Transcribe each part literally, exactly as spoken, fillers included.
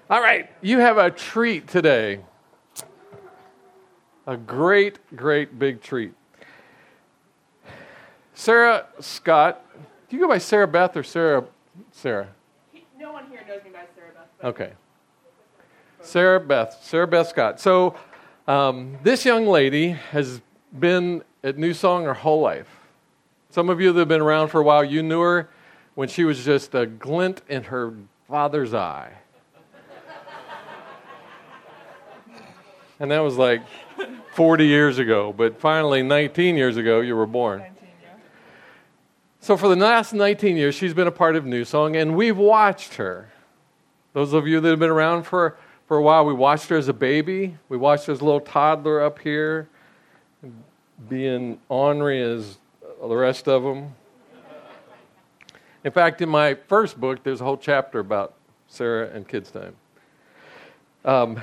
All right, you have a treat today. A great, great big treat. Sarah Scott, do you go by Sarah Beth or Sarah? Sarah? He, no one here knows me by Sarah Beth. But Okay. Sarah Beth, Sarah Beth Scott. So um, this young lady has been at New Song her whole life. Some of you that have been around for a while, you knew her when she was just a glint in her father's eye. And that was like forty years ago, but finally nineteen years ago you were born. nineteen, yeah. So for the last nineteen years, she's been a part of New Song, and we've watched her. Those of you that have been around for, for a while, we watched her as a baby. We watched her as a little toddler up here, being ornery as the rest of them. In fact, in my first book, there's a whole chapter about Sarah and kids' time. Um,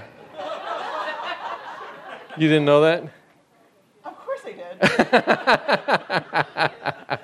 you didn't know that? Of course I did.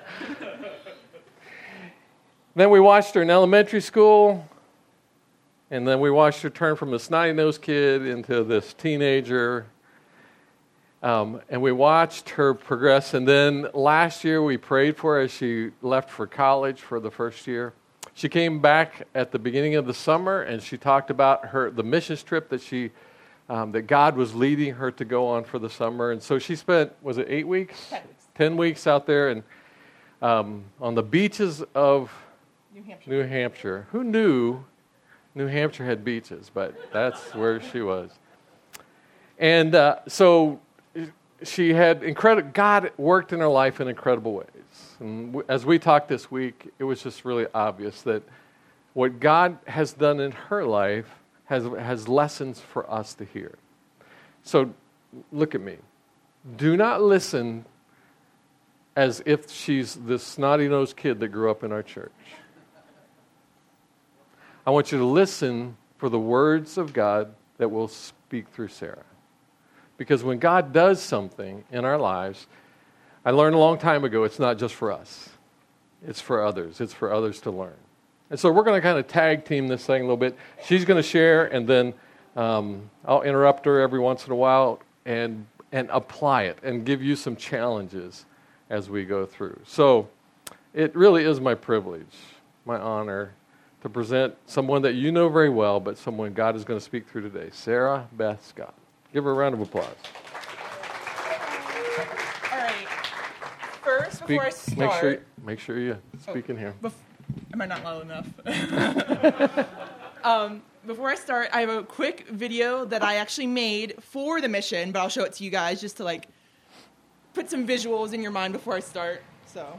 Then we watched her in elementary school, and then we watched her turn from a snotty-nosed kid into this teenager. Um, and we watched her progress. And then last year we prayed for her as she left for college for the first year. She came back at the beginning of the summer, and she talked about her the missions trip that she um, that God was leading her to go on for the summer. And so she spent, was it eight weeks? Ten weeks. Ten weeks out there and um, on the beaches of New Hampshire. New Hampshire. Who knew New Hampshire had beaches? But that's where she was. And uh, so she had incredible, God worked in her life in incredible ways. And w- as we talked this week, it was just really obvious that what God has done in her life has, has lessons for us to hear. So look at me. Do not listen as if she's this snotty-nosed kid that grew up in our church. I want you to listen for the words of God that will speak through Sarah. Because when God does something in our lives, I learned a long time ago, it's not just for us. It's for others. It's for others to learn. And so we're going to kind of tag team this thing a little bit. She's going to share, and then um, I'll interrupt her every once in a while and and apply it and give you some challenges as we go through. So it really is my privilege, my honor, to present someone that you know very well, but someone God is going to speak through today, Sarah Beth Scott. Give her a round of applause. All right. First, Speak, before I start... make sure, make sure you speak oh, in here. Bef- am I not loud enough? um, before I start, I have a quick video that I actually made for the mission, but I'll show it to you guys just to, like, put some visuals in your mind before I start. So...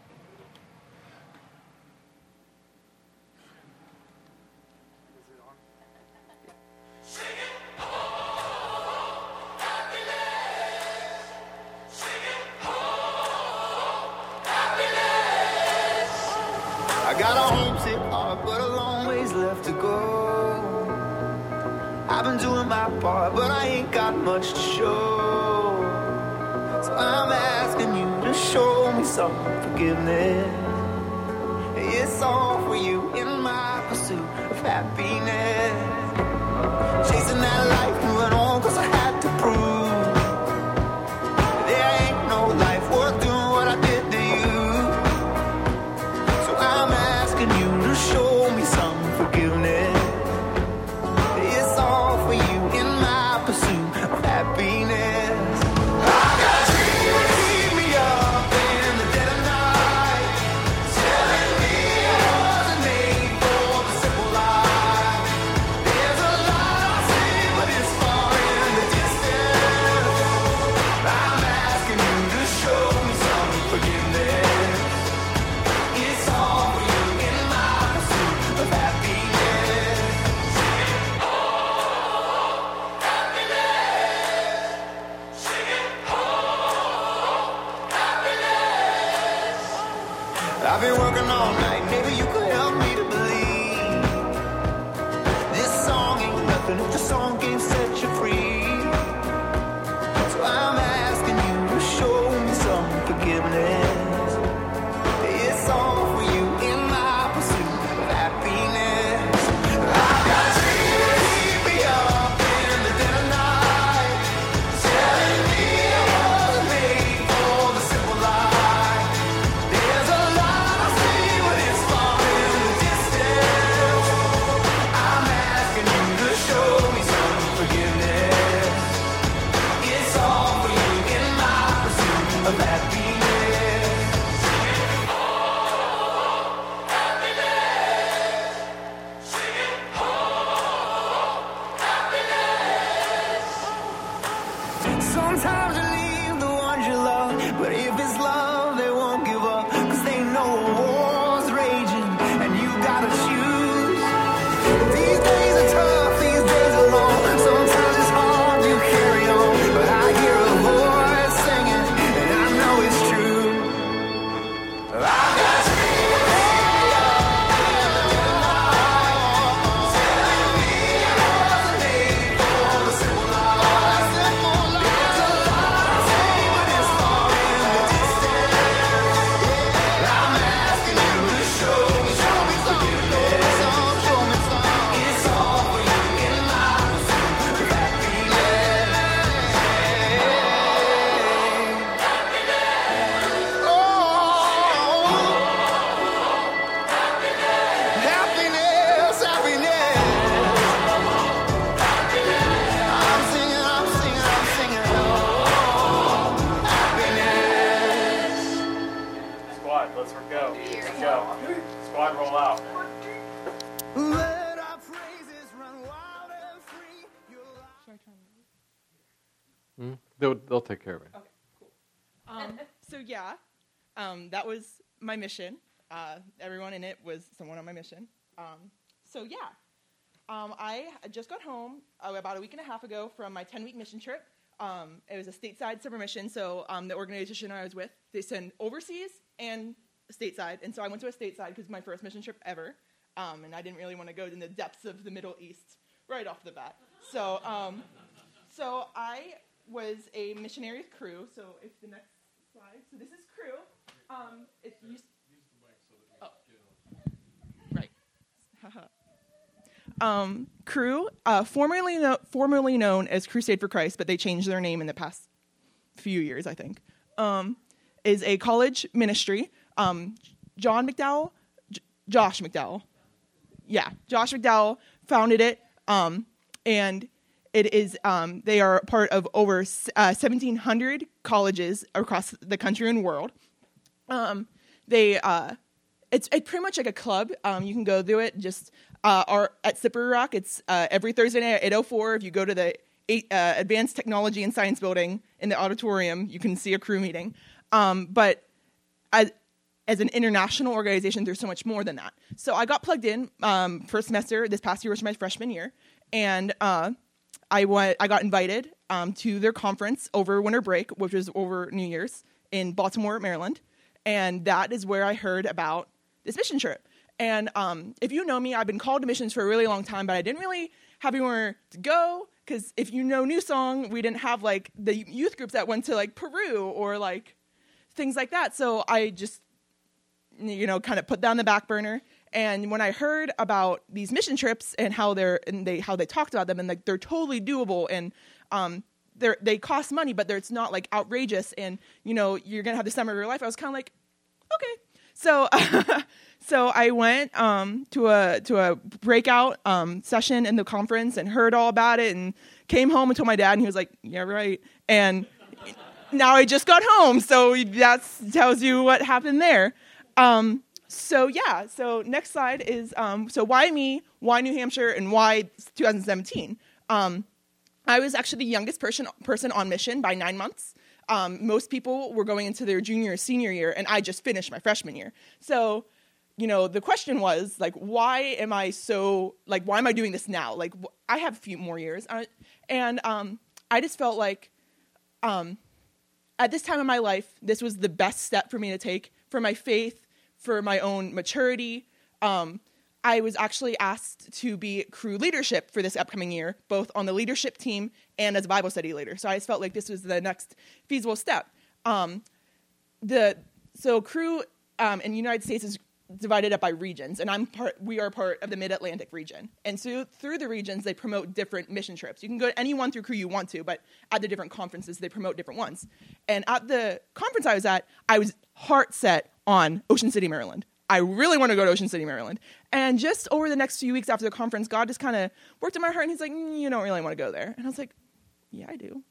I got a homesick heart, but a long ways left to go. I've been doing my part, but I ain't got much to show. So I'm asking you to show me some forgiveness. It's all for you in my pursuit of happiness. Chasing that life, moving on, cause I had to prove there ain't no life worth doing what I did to you. So I'm asking you to show me some forgiveness. It's all for you in my pursuit of happiness. I got dreams that keep me up in the dead of night, telling me I wasn't made for the simple life. There's a lot I see, but it's far in the distance. I'm asking you to show me some forgiveness. It's all for you in my pursuit of happiness. Sing it, oh, happiness. Sing it, oh, happiness. I've been working all night, maybe you could help me to believe this song ain't nothing if the song can't set you free. So I'm asking you to show me some forgiveness. It's all for you in my pursuit of happiness. I've got dreams They'll, they'll take care of it. Okay, cool. Um, so yeah, um, that was my mission. Uh, everyone in it was someone on my mission. Um, so yeah, um, I just got home uh, about a week and a half ago from my ten-week mission trip. Um, it was a stateside summer mission, so um, the organization I was with, they send overseas and stateside, and so I went to a stateside because it was my first mission trip ever, um, and I didn't really want to go in the depths of the Middle East right off the bat. So, um, so I was a missionary with Cru. So if the next slide, so this is Cru. Um, if you Oh. Right. um, Cru, uh, formerly no, formerly known as Crusade for Christ, but they changed their name in the past few years, I think, um, is a college ministry. Um, John McDowell, J- Josh McDowell, yeah, Josh McDowell founded it, um, and it is um, they are part of over uh, seventeen hundred colleges across the country and world. Um, they uh, It's, it's pretty much like a club. Um, you can go do it. Just uh, our, at Slippery Rock, it's uh, every Thursday night at eight oh four. If you go to the eight, uh, Advanced Technology and Science Building in the auditorium, you can see a Cru meeting. Um, but as, as an international organization, there's so much more than that. So I got plugged in um, first semester. This past year was my freshman year. And uh, I, went, I got invited um, to their conference over winter break, which was over New Year's, in Baltimore, Maryland. And that is where I heard about this mission trip. And um, if you know me, I've been called to missions for a really long time, but I didn't really have anywhere to go, because if you know New Song, we didn't have like the youth groups that went to like Peru or like things like that. So I just, you know, kind of put that on the back burner. And when I heard about these mission trips and how they're and they how they talked about them, and like they're totally doable, and um, they they cost money, but it's not like outrageous, and you know you're gonna have the summer of your life, I was kind of like, okay. So, so I went um, to a to a breakout um, session in the conference and heard all about it, and came home and told my dad, and he was like, "Yeah, right." And now I just got home, so that tells you what happened there. Um, so yeah. So next slide is um, so why me? Why New Hampshire? And why twenty seventeen? Um, I was actually the youngest person person on mission by nine months. Um, most people were going into their junior or senior year, and I just finished my freshman year. So, you know, the question was, like, why am I so, like, why am I doing this now? Like, wh- I have a few more years. Uh, and um, I just felt like um, at this time in my life, this was the best step for me to take for my faith, for my own maturity. Um, I was actually asked to be Cru leadership for this upcoming year, both on the leadership team and as a Bible study leader. So I just felt like this was the next feasible step. Um, the so Cru um, in the United States is divided up by regions, and I'm part. We are part of the Mid-Atlantic region, and so through the regions they promote different mission trips. You can go to any one through Cru you want to, but at the different conferences they promote different ones. And at the conference I was at, I was heart set on Ocean City, Maryland. I really want to go to Ocean City, Maryland. And just over the next few weeks after the conference, God just kind of worked in my heart, and he's like, mm, you don't really want to go there. And I was like, yeah, I do.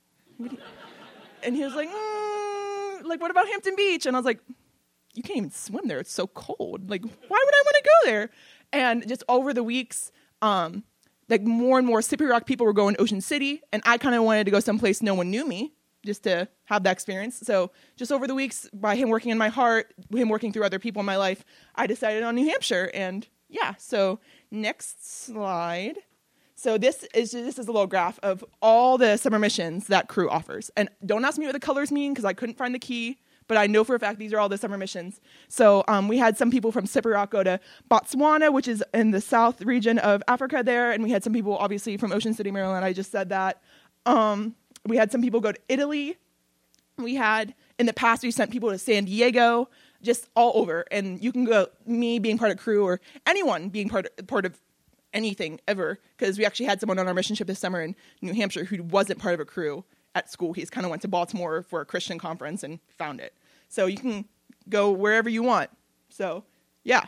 And he was like, mm, like, what about Hampton Beach? And I was like, you can't even swim there. It's so cold. Like, why would I want to go there? And just over the weeks, um, like more and more Slippery Rock people were going to Ocean City, and I kind of wanted to go someplace no one knew me, just to have that experience. So just over the weeks, by him working in my heart, him working through other people in my life, I decided on New Hampshire. And yeah, so next slide. So this is this is a little graph of all the summer missions that Cru offers. And don't ask me what the colors mean, because I couldn't find the key, but I know for a fact these are all the summer missions. So um, we had some people from Slippery Rock go to Botswana, which is in the south region of Africa there, and we had some people obviously from Ocean City, Maryland. I just said that. Um, We had some people go to Italy. We had, in the past, we sent people to San Diego, just all over. And you can go, me being part of Cru, or anyone being part of, part of anything ever, because we actually had someone on our mission trip this summer in New Hampshire who wasn't part of a Cru at school. He just kind of went to Baltimore for a Christian conference and found it. So you can go wherever you want. So, yeah.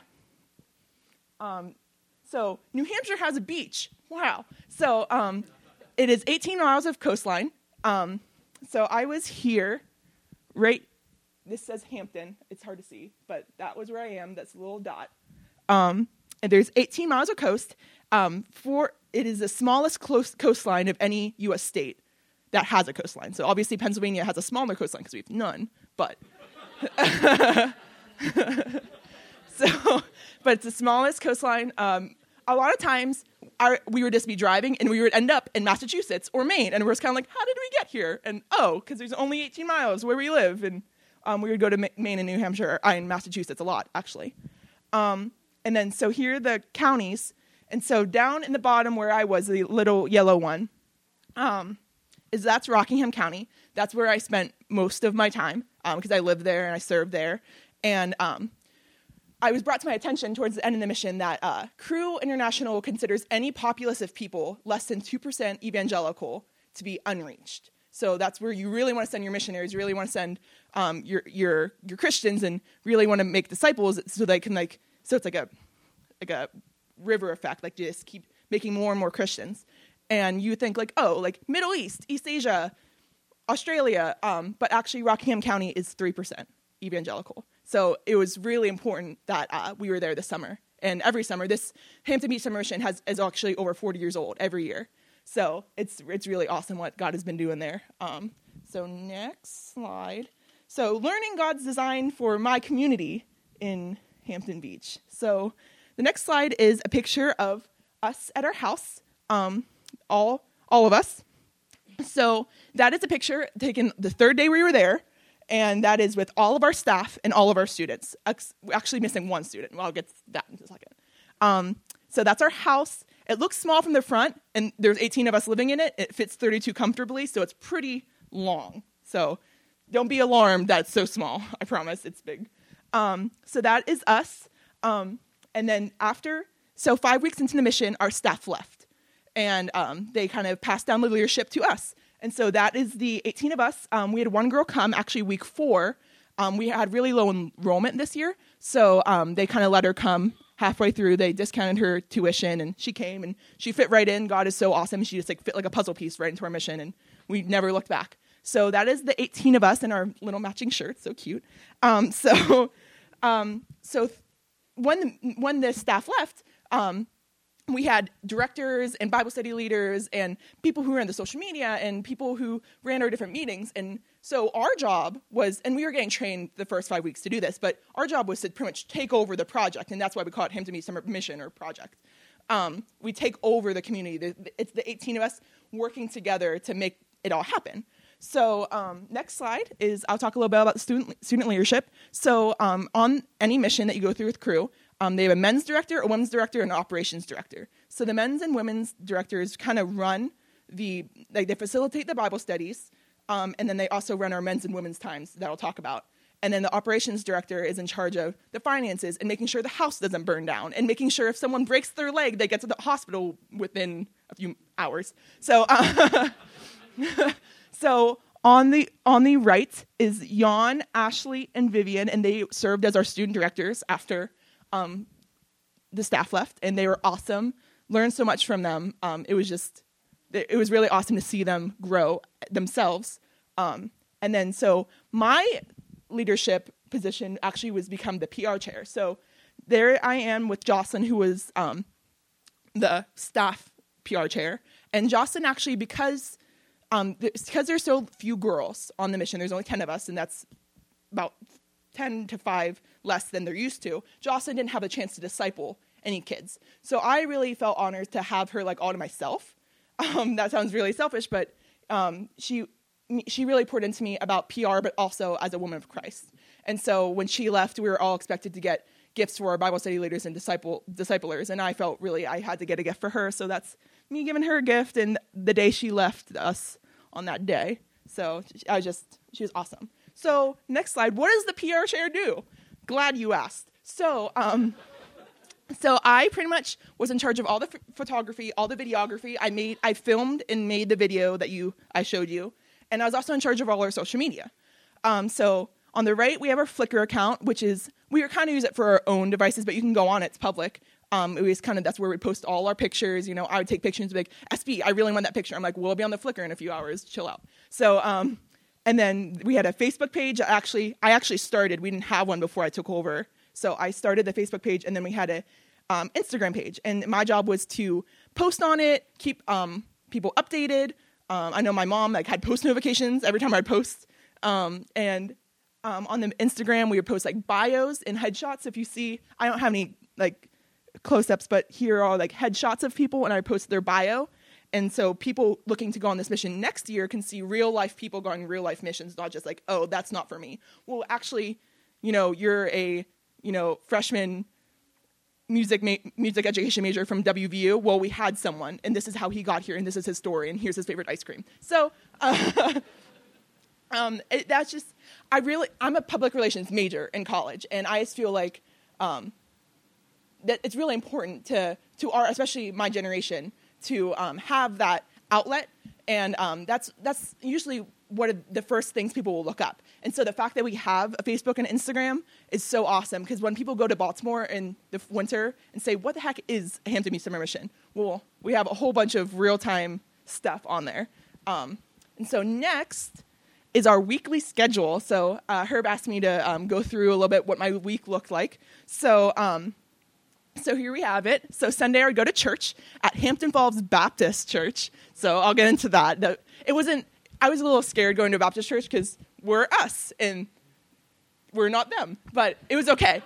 Um, so New Hampshire has a beach. Wow. So um, it is eighteen miles of coastline. Um, so I was here, right, this says Hampton, it's hard to see, but that was where I am, that's a little dot. Um, and there's eighteen miles of coast. Um, for, it is the smallest close coastline of any U S state. that has a coastline. So obviously Pennsylvania has a smaller coastline because we have none, but so, but it's the smallest coastline. Um, a lot of times our, we would just be driving and we would end up in Massachusetts or Maine, and we're just kind of like, how did we get here? And oh, because there's only eighteen miles where we live, and um, we would go to Ma- Maine and New Hampshire, uh, in Massachusetts a lot, actually. Um, and then, so here are the counties. And so down in the bottom where I was, the little yellow one, um, is that's Rockingham County. That's where I spent most of my time because um, I lived there and I served there. And um, I was brought to my attention towards the end of the mission that uh, Cru International considers any populace of people less than two percent evangelical to be unreached. So that's where you really want to send your missionaries, you really want to send um, your your your Christians, and really want to make disciples so they can like so it's like a like a river effect, like just keep making more and more Christians. And you think like, oh, like Middle East, East Asia, Australia, um, but actually Rockingham County is three percent evangelical. So it was really important that uh, we were there this summer. And every summer, this Hampton Beach Summer Mission has is actually over forty years old every year. So it's it's really awesome what God has been doing there. Um, so next slide. So learning God's design for my community in Hampton Beach. So the next slide is a picture of us at our house, um, all all of us. So that is a picture taken the third day we were there, and that is with all of our staff and all of our students. We're actually missing one student. Well, I'll get to that in a second. Um, so that's our house. It looks small from the front, and there's eighteen of us living in it. It fits thirty-two comfortably, so it's pretty long. So don't be alarmed that it's so small. I promise it's big. Um, so that is us. Um, and then after, so five weeks into the mission, our staff left. And um, they kind of passed down the leadership to us. And so that is the eighteen of us. Um, we had one girl come, actually week four. Um, we had really low enrollment this year. So um, they kind of let her come halfway through. They discounted her tuition, and she came, and she fit right in. God is so awesome. She just like fit like a puzzle piece right into our mission, and we never looked back. So that is the eighteen of us in our little matching shirts. So cute. Um, so um, so th- when, the, when the staff left, um, we had directors and Bible study leaders and people who ran the social media and people who ran our different meetings. And so our job was, and we were getting trained the first five weeks to do this, but our job was to pretty much take over the project, and that's why we call it Hampton Beach Summer Mission or Project. Um, we take over the community. It's the eighteen of us working together to make it all happen. So um, next slide is, I'll talk a little bit about the student student leadership. So um, on any mission that you go through with Cru, Um, they have a men's director, a women's director, and an operations director. So the men's and women's directors kind of run the, like they facilitate the Bible studies, um, and then they also run our men's and women's times that I'll talk about. And then the operations director is in charge of the finances and making sure the house doesn't burn down, and making sure if someone breaks their leg, they get to the hospital within a few hours. So, uh, so on the on the right is Jan, Ashley, and Vivian, and they served as our student directors after Um, the staff left, and they were awesome. Learned so much from them. Um, it was just, it was really awesome to see them grow themselves. Um, and then, so my leadership position actually was become the P R chair. So there I am with Jocelyn, who was um, the staff P R chair. And Jocelyn actually, because um, because there's so few girls on the mission, there's only ten of us, and that's about ten to five less than they're used to, Jocelyn didn't have a chance to disciple any kids. So I really felt honored to have her like all to myself. Um, that sounds really selfish, but um, she she really poured into me about P R, but also as a woman of Christ. And so when she left, we were all expected to get gifts for our Bible study leaders and disciple disciplers, and I felt really I had to get a gift for her. So that's me giving her a gift, and the day she left us on that day. So I just, she was awesome. So next slide, what does the P R chair do? Glad you asked. So um, so I pretty much was in charge of all the f- photography, all the videography. I made, I filmed and made the video that you I showed you. And I was also in charge of all our social media. Um, so on the right, we have our Flickr account, which is, we kind of use it for our own devices, but you can go on, it's public. Um, it was kind of, that's where we post all our pictures. You know, I would take pictures and be like, S B, I really want that picture. I'm like, we'll be on the Flickr in a few hours, chill out. So, um, and then we had a Facebook page. Actually, I actually started, we didn't have one before I took over. So I started the Facebook page, and then we had a um, Instagram page. And my job was to post on it, keep um, people updated, Um, I know my mom like had post notifications every time I'd post. Um, and um, on the Instagram, we would post like bios and headshots. If you see, I don't have any like close-ups, but here are like headshots of people, and I post their bio. And so people looking to go on this mission next year can see real life people going real life missions, not just like, oh, that's not for me. Well, actually, you know, you're a, you know, freshman music ma- music education major from W V U. Well, we had someone, and this is how he got here, and this is his story, and here's his favorite ice cream. So uh, um, it, that's just, I really, I'm a public relations major in college, and I just feel like um, that it's really important to, to our, especially my generation, to um, have that outlet, and um, that's that's usually what are the first things people will look up. And so the fact that we have a Facebook and Instagram is so awesome, because when people go to Baltimore in the winter and say, what the heck is a Hampton Beach Summer Mission? Well, we have a whole bunch of real-time stuff on there. Um, and so next is our weekly schedule. So uh, Herb asked me to um, go through a little bit what my week looked like. So um, So here we have it. So Sunday I would go to church at Hampton Falls Baptist Church. So I'll get into that. It wasn't, I was a little scared going to a Baptist church because we're us and we're not them, but it was okay.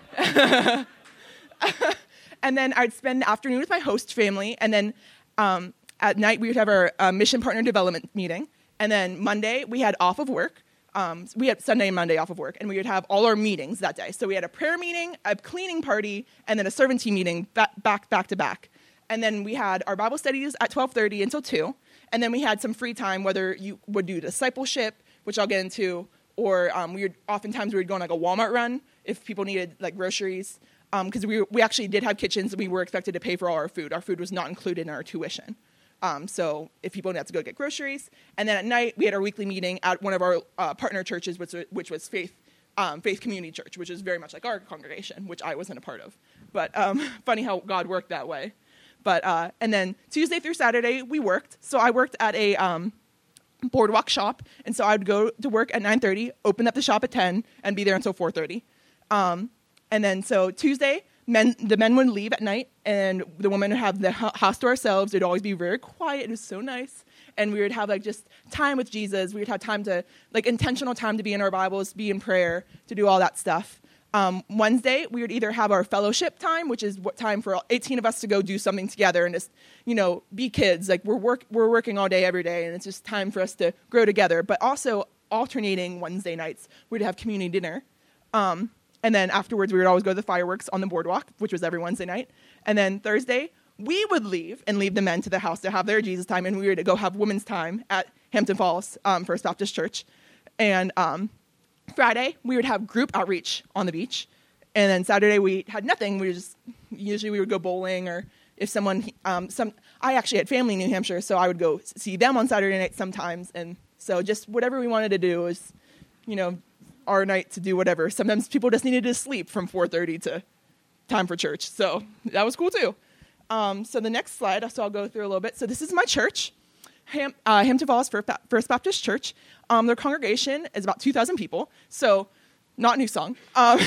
And then I'd spend the afternoon with my host family. And then um, at night we would have our uh, mission partner development meeting. And then Monday we had off of work. Um, we had Sunday and Monday off of work, and we would have all our meetings that day. So we had a prayer meeting, a cleaning party, and then a servant team meeting back, back, back to back. And then we had our Bible studies at twelve thirty until two. And then we had some free time, whether you would do discipleship, which I'll get into, or um, we would oftentimes we would go on like a Walmart run if people needed like groceries. Because um, we we actually did have kitchens, and we were expected to pay for all our food. Our food was not included in our tuition. Um, so if people had to go get groceries. And then at night, we had our weekly meeting at one of our uh, partner churches, which, which was Faith um, Faith Community Church, which is very much like our congregation, which I wasn't a part of. But um, funny how God worked that way. But uh, and then Tuesday through Saturday, we worked. So I worked at a um, boardwalk shop. And so I would go to work at nine thirty, open up the shop at ten, and be there until four thirty. Um, and then so Tuesday, Men, the men would leave at night, and the women would have the house to ourselves. It would always be very quiet. It was so nice. And we would have like just time with Jesus. We would have time to, like intentional time to be in our Bibles, be in prayer, to do all that stuff. Um, Wednesday, we would either have our fellowship time, which is what time for eighteen of us to go do something together and just, you know, be kids. Like we're work, we're working all day, every day, and it's just time for us to grow together. But also alternating Wednesday nights, we'd have community dinner. Um, And then afterwards, we would always go to the fireworks on the boardwalk, which was every Wednesday night. And then Thursday, we would leave and leave the men to the house to have their Jesus time, and we would go have women's time at Hampton Falls um, First Baptist Church. And um, Friday, we would have group outreach on the beach. And then Saturday, we had nothing. We just usually we would go bowling, or if someone um, some I actually had family in New Hampshire, so I would go see them on Saturday night sometimes. And so just whatever we wanted to do was, you know, our night to do whatever. Sometimes people just needed to sleep from four thirty to time for church. So that was cool too. Um, so the next slide, so I'll go through a little bit. So this is my church, Ham, uh, Hampton Falls First Baptist Church. Um, their congregation is about two thousand people. So not New Song. Um,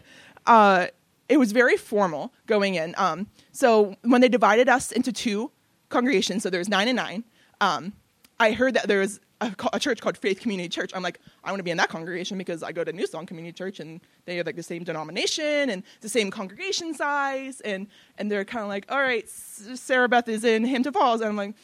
uh, it was very formal going in. Um, so when they divided us into two congregations, so there's nine and nine, um, I heard that there was A, a church called Faith Community Church. I'm like, I want to be in that congregation because I go to New Song Community Church, and they have like the same denomination and the same congregation size, and and they're kind of like, all right, Sarah Beth is in Hampton Falls, and I'm like,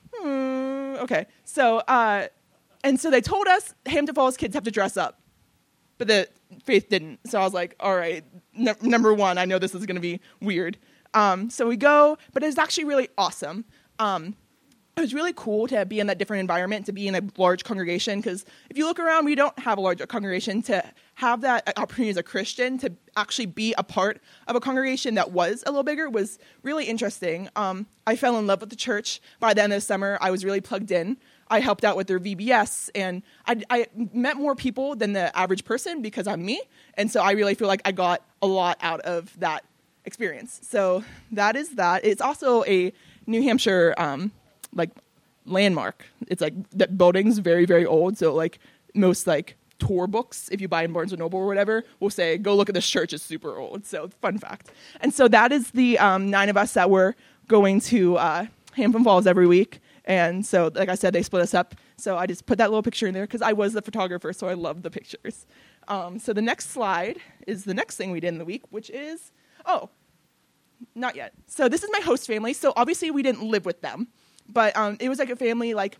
hmm, okay. So uh, and so they told us Hampton Falls kids have to dress up, but the Faith didn't. So I was like, all right, n- number one, I know this is going to be weird. Um, so we go, but it was actually really awesome. Um, It was really cool to be in that different environment, to be in a large congregation, because if you look around, we don't have a large congregation. To have that opportunity as a Christian, to actually be a part of a congregation that was a little bigger, was really interesting. Um, I fell in love with the church. By the end of the summer, I was really plugged in. I helped out with their V B S, and I, I met more people than the average person because I'm me, and so I really feel like I got a lot out of that experience. So that is that. It's also a New Hampshire um like landmark. It's like that building's very, very old. So like most like tour books, if you buy in Barnes and Noble or whatever, will say, go look at this church, it's super old. So fun fact. And so that is the um, nine of us that were going to uh, Hampton Falls every week. And so, like I said, they split us up. So I just put that little picture in there because I was the photographer, so I love the pictures. Um, so the next slide is the next thing we did in the week, which is, oh, not yet. So this is my host family. So obviously we didn't live with them, but um, it was like a family, like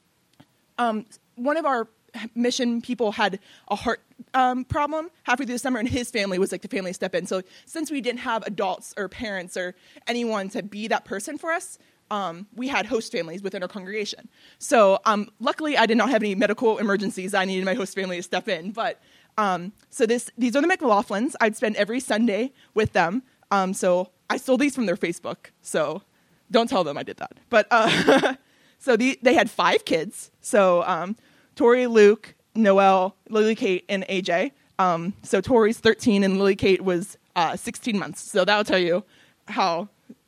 um, one of our mission people had a heart um, problem halfway through the summer, and his family was like the family to step in. So since we didn't have adults or parents or anyone to be that person for us, um, we had host families within our congregation. So um, luckily, I did not have any medical emergencies. I needed my host family to step in. But um, so this these are the McLaughlins. I'd spend every Sunday with them. Um, so I stole these from their Facebook. So don't tell them I did that. But uh, so the, they had five kids. So um, Tori, Luke, Noelle, Lily Kate, and A J. Um, so Tori's thirteen and Lily Kate was uh, sixteen months. So that'll tell you how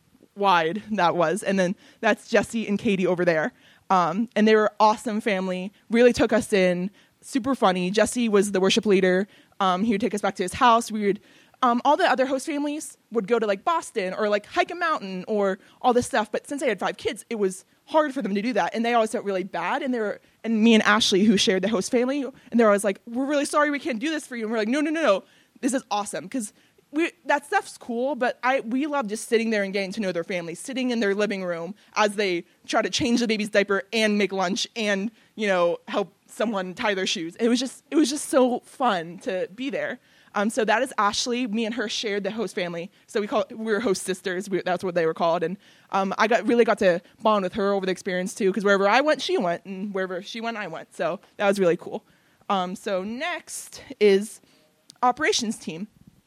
wide that was. And then that's Jesse and Katie over there. Um, and they were awesome family, really took us in, super funny. Jesse was the worship leader. Um, he would take us back to his house. We would, um, all the other host families would go to like Boston or like hike a mountain or all this stuff. But since they had five kids, it was hard for them to do that. And they always felt really bad. And they were, and me and Ashley, who shared the host family, and they're always like, we're really sorry we can't do this for you. And we're like, no, no, no, no. This is awesome. Because we, that stuff's cool, but I we love just sitting there and getting to know their family, sitting in their living room as they try to change the baby's diaper and make lunch and, you know, help someone tie their shoes. It was just it was just so fun to be there. Um, so that is Ashley. Me and her shared the host family. So we call we were host sisters. We, that's what they were called. And um, I got really got to bond with her over the experience too, because wherever I went, she went, and wherever she went, I went. So that was really cool. Um, so next is operations team.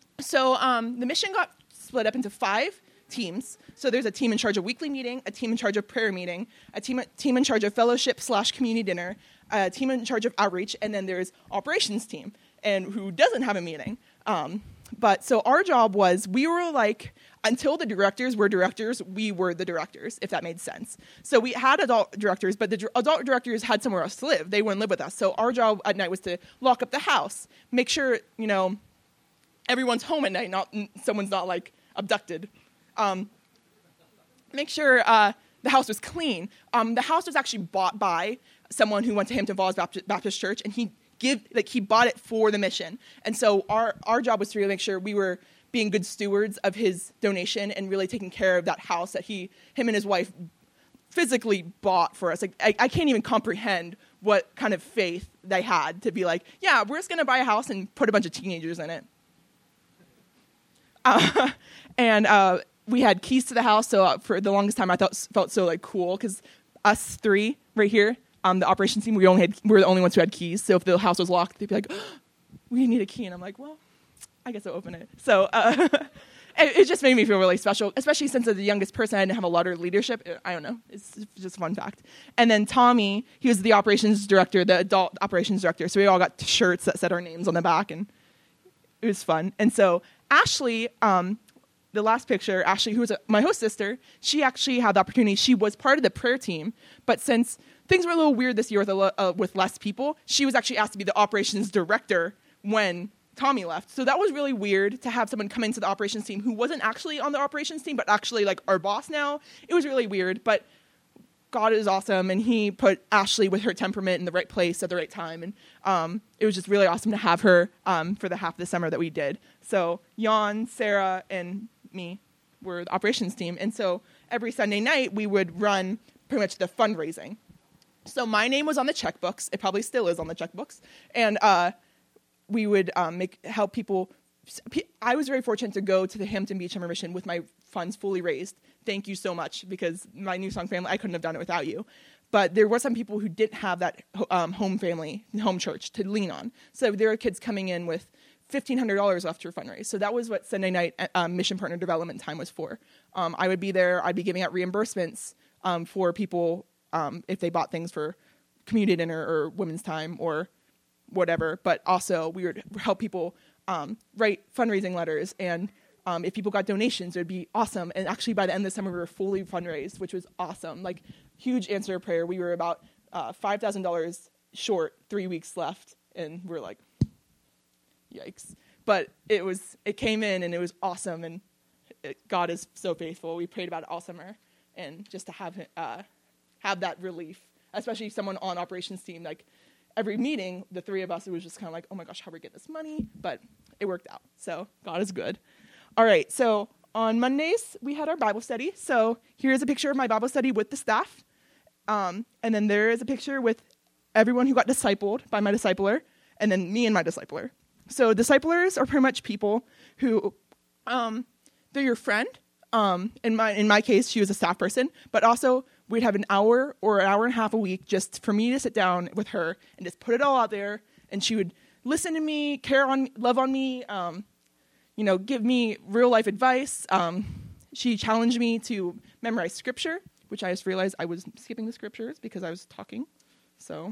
So um, the mission got split up into five teams. So there's a team in charge of weekly meeting, a team in charge of prayer meeting, a team team in charge of fellowship slash community dinner, a team in charge of outreach, and then there's operations team, and who doesn't have a meeting. Um, but so our job was, we were like, until the directors were directors, we were the directors, if that made sense. So we had adult directors, but the d- adult directors had somewhere else to live. They wouldn't live with us. So our job at night was to lock up the house, make sure, you know, everyone's home at night, not someone's not like abducted. Um, make sure uh, the house was clean. Um, the house was actually bought by someone who went to Hampton Falls Baptist, Baptist Church, and he give like he bought it for the mission. And so our our job was to really make sure we were being good stewards of his donation and really taking care of that house that he him and his wife physically bought for us. Like I, I can't even comprehend what kind of faith they had to be like, yeah, we're just gonna buy a house and put a bunch of teenagers in it. Uh, and uh, we had keys to the house, so uh, for the longest time I thought felt so like cool because us three right here, um, the operations team, we only had we were the only ones who had keys. So if the house was locked, they'd be like, oh, "We need a key," and I'm like, "Well, I guess I'll open it." So uh, it, it just made me feel really special, especially since as the youngest person, I didn't have a lot of leadership. I don't know, it's just a fun fact. And then Tommy, he was the operations director, the adult operations director. So we all got shirts that said our names on the back, and it was fun. And so Ashley, um, the last picture, Ashley, who was a, my host sister, she actually had the opportunity. She was part of the prayer team, but since things were a little weird this year with, a, uh, with less people, she was actually asked to be the operations director when Tommy left. So that was really weird to have someone come into the operations team who wasn't actually on the operations team, but actually like our boss now. It was really weird, but God is awesome, and he put Ashley with her temperament in the right place at the right time, and um, it was just really awesome to have her um, for the half of the summer that we did. So Jan, Sarah, and me were the operations team, and so every Sunday night we would run pretty much the fundraising. So my name was on the checkbooks. It probably still is on the checkbooks, and uh, we would um, make help people. I was very fortunate to go to the Hampton Beach Summer Mission with my funds fully raised. Thank you so much, because my New Song family, I couldn't have done it without you. But there were some people who didn't have that um, home family, home church to lean on. So there were kids coming in with fifteen hundred dollars left to fundraise. So that was what Sunday night um, Mission Partner Development Time was for. Um, I would be there. I'd be giving out reimbursements um, for people um, if they bought things for community dinner or women's time or whatever. But also we would help people um, write fundraising letters, and Um, if people got donations, it would be awesome. And actually, by the end of the summer, we were fully fundraised, which was awesome. Like, huge answer to prayer. We were about uh, five thousand dollars short, three weeks left. And we we're like, yikes. But it was, it came in, and it was awesome. And it, God is so faithful. We prayed about it all summer. And just to have uh, have that relief, especially someone on operations team. Like every meeting, the three of us, it was just kind of like, oh my gosh, how do we get this money? But it worked out. So God is good. All right. So on Mondays, we had our Bible study. So here's a picture of my Bible study with the staff. Um, and then there is a picture with everyone who got discipled by my discipler, and then me and my discipler. So disciplers are pretty much people who, um, they're your friend. Um, in my in my case, she was a staff person, but also we'd have an hour or an hour and a half a week just for me to sit down with her and just put it all out there, and she would listen to me, care on, love on me, um, you know, give me real life advice. Um, she challenged me to memorize scripture, which I just realized I was skipping the scriptures because I was talking. So,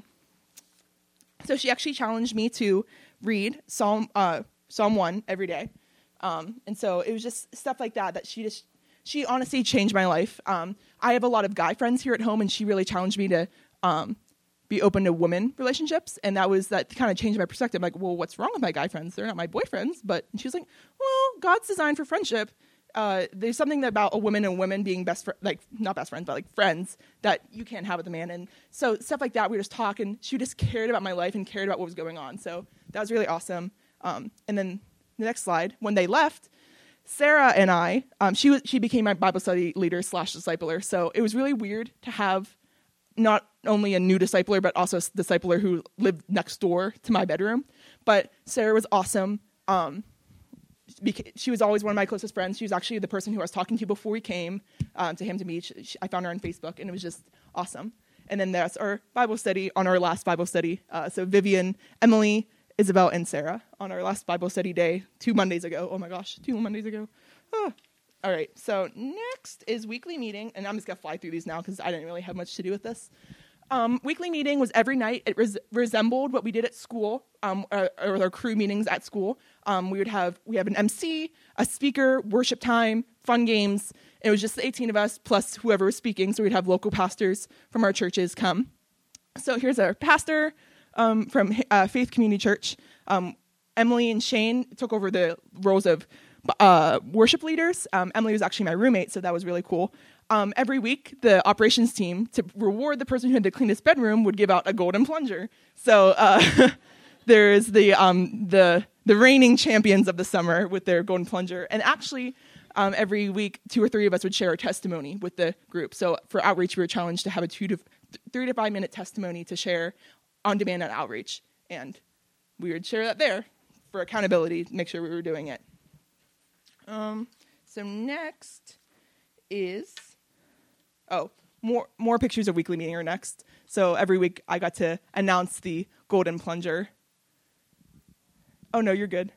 so she actually challenged me to read Psalm uh, Psalm one every day. Um, and so it was just stuff like that that she just, she honestly changed my life. Um, I have a lot of guy friends here at home, and she really challenged me to um, be open to women relationships. And that was, that kind of changed my perspective. Like, well, what's wrong with my guy friends? They're not my boyfriends. But she was like, well, God's designed for friendship. Uh, there's something about a woman and women being best, fr- like not best friends, but like friends that you can't have with a man. And so stuff like that, we were just talking. She just cared about my life and cared about what was going on. So that was really awesome. Um, and then the next slide, when they left, Sarah and I, um, she was she became my Bible study leader slash discipler. So it was really weird to have not only a new discipler, but also a discipler who lived next door to my bedroom. But Sarah was awesome. Um, she was always one of my closest friends. She was actually the person who I was talking to before we came um, to Hampton Beach. She, I found her on Facebook, and it was just awesome. And then that's our Bible study on our last Bible study. Uh, so Vivian, Emily, Isabel, and Sarah on our last Bible study day two Mondays ago. Oh my gosh, two Mondays ago. Oh. All right, so next is weekly meeting, and I'm just going to fly through these now because I didn't really have much to do with this. Um, weekly meeting was every night. It res- resembled what we did at school, um, or, or our crew meetings at school. Um, we would have we have an M C, a speaker, worship time, fun games. It was just the eighteen of us plus whoever was speaking, so we'd have local pastors from our churches come. So here's our pastor um, from uh, Faith Community Church. Um, Emily and Shane took over the roles of uh, worship leaders. Um, Emily was actually my roommate, so that was really cool. Um, every week, the operations team, to reward the person who had the cleanest bedroom, would give out a golden plunger. So uh, there's the um, the the reigning champions of the summer with their golden plunger. And actually, um, every week, two or three of us would share a testimony with the group. So for outreach, we were challenged to have a two to th- three to five minute testimony to share on demand at outreach, and we would share that there for accountability, make sure we were doing it. Um, so next is. Oh, more more pictures of weekly meeting are next. So every week I got to announce the golden plunger. Oh, no, you're good.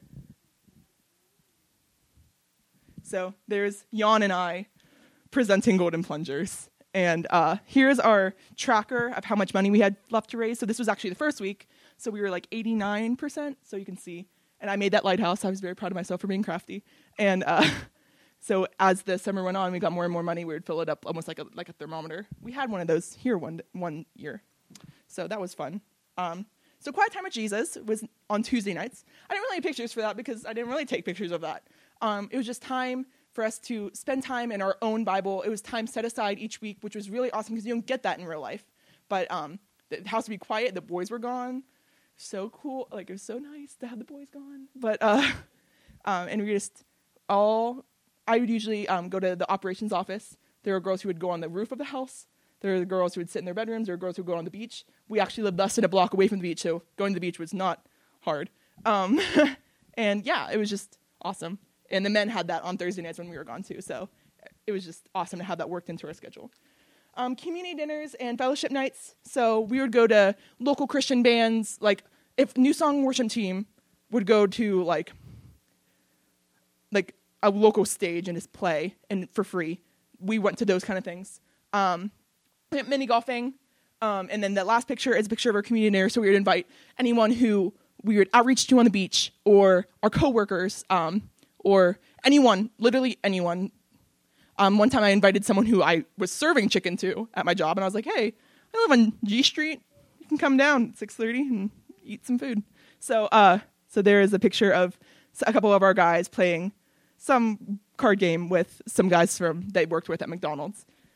So there's Jan and I presenting golden plungers. And uh, here's our tracker of how much money we had left to raise. So this was actually the first week. So we were like eighty-nine percent. So you can see. And I made that lighthouse. I was very proud of myself for being crafty. And uh So as the summer went on, we got more and more money. We would fill it up almost like a like a thermometer. We had one of those here one one year, so that was fun. Um, so Quiet Time with Jesus was on Tuesday nights. I didn't really have pictures for that because I didn't really take pictures of that. Um, it was just time for us to spend time in our own Bible. It was time set aside each week, which was really awesome because you don't get that in real life. But um, the house would be quiet. The boys were gone. So cool. Like, it was so nice to have the boys gone. But uh, um, and we just all... I would usually um, go to the operations office. There were girls who would go on the roof of the house. There were the girls who would sit in their bedrooms. There were girls who would go on the beach. We actually lived less than a block away from the beach, so going to the beach was not hard. Um, and yeah, it was just awesome. And the men had that on Thursday nights when we were gone too, so it was just awesome to have that worked into our schedule. Um, community dinners and fellowship nights. So we would go to local Christian bands. Like if New Song Worship Team would go to like, like, a local stage and just play and for free. We went to those kind of things. Um, mini golfing. Um, and then that last picture is a picture of our community dinner. So we would invite anyone who we would outreach to on the beach or our coworkers um, or anyone, literally anyone. Um, one time I invited someone who I was serving chicken to at my job. And I was like, hey, I live on G Street. You can come down at six thirty and eat some food. So, uh, so there is a picture of a couple of our guys playing some card game with some guys from they worked with at McDonald's.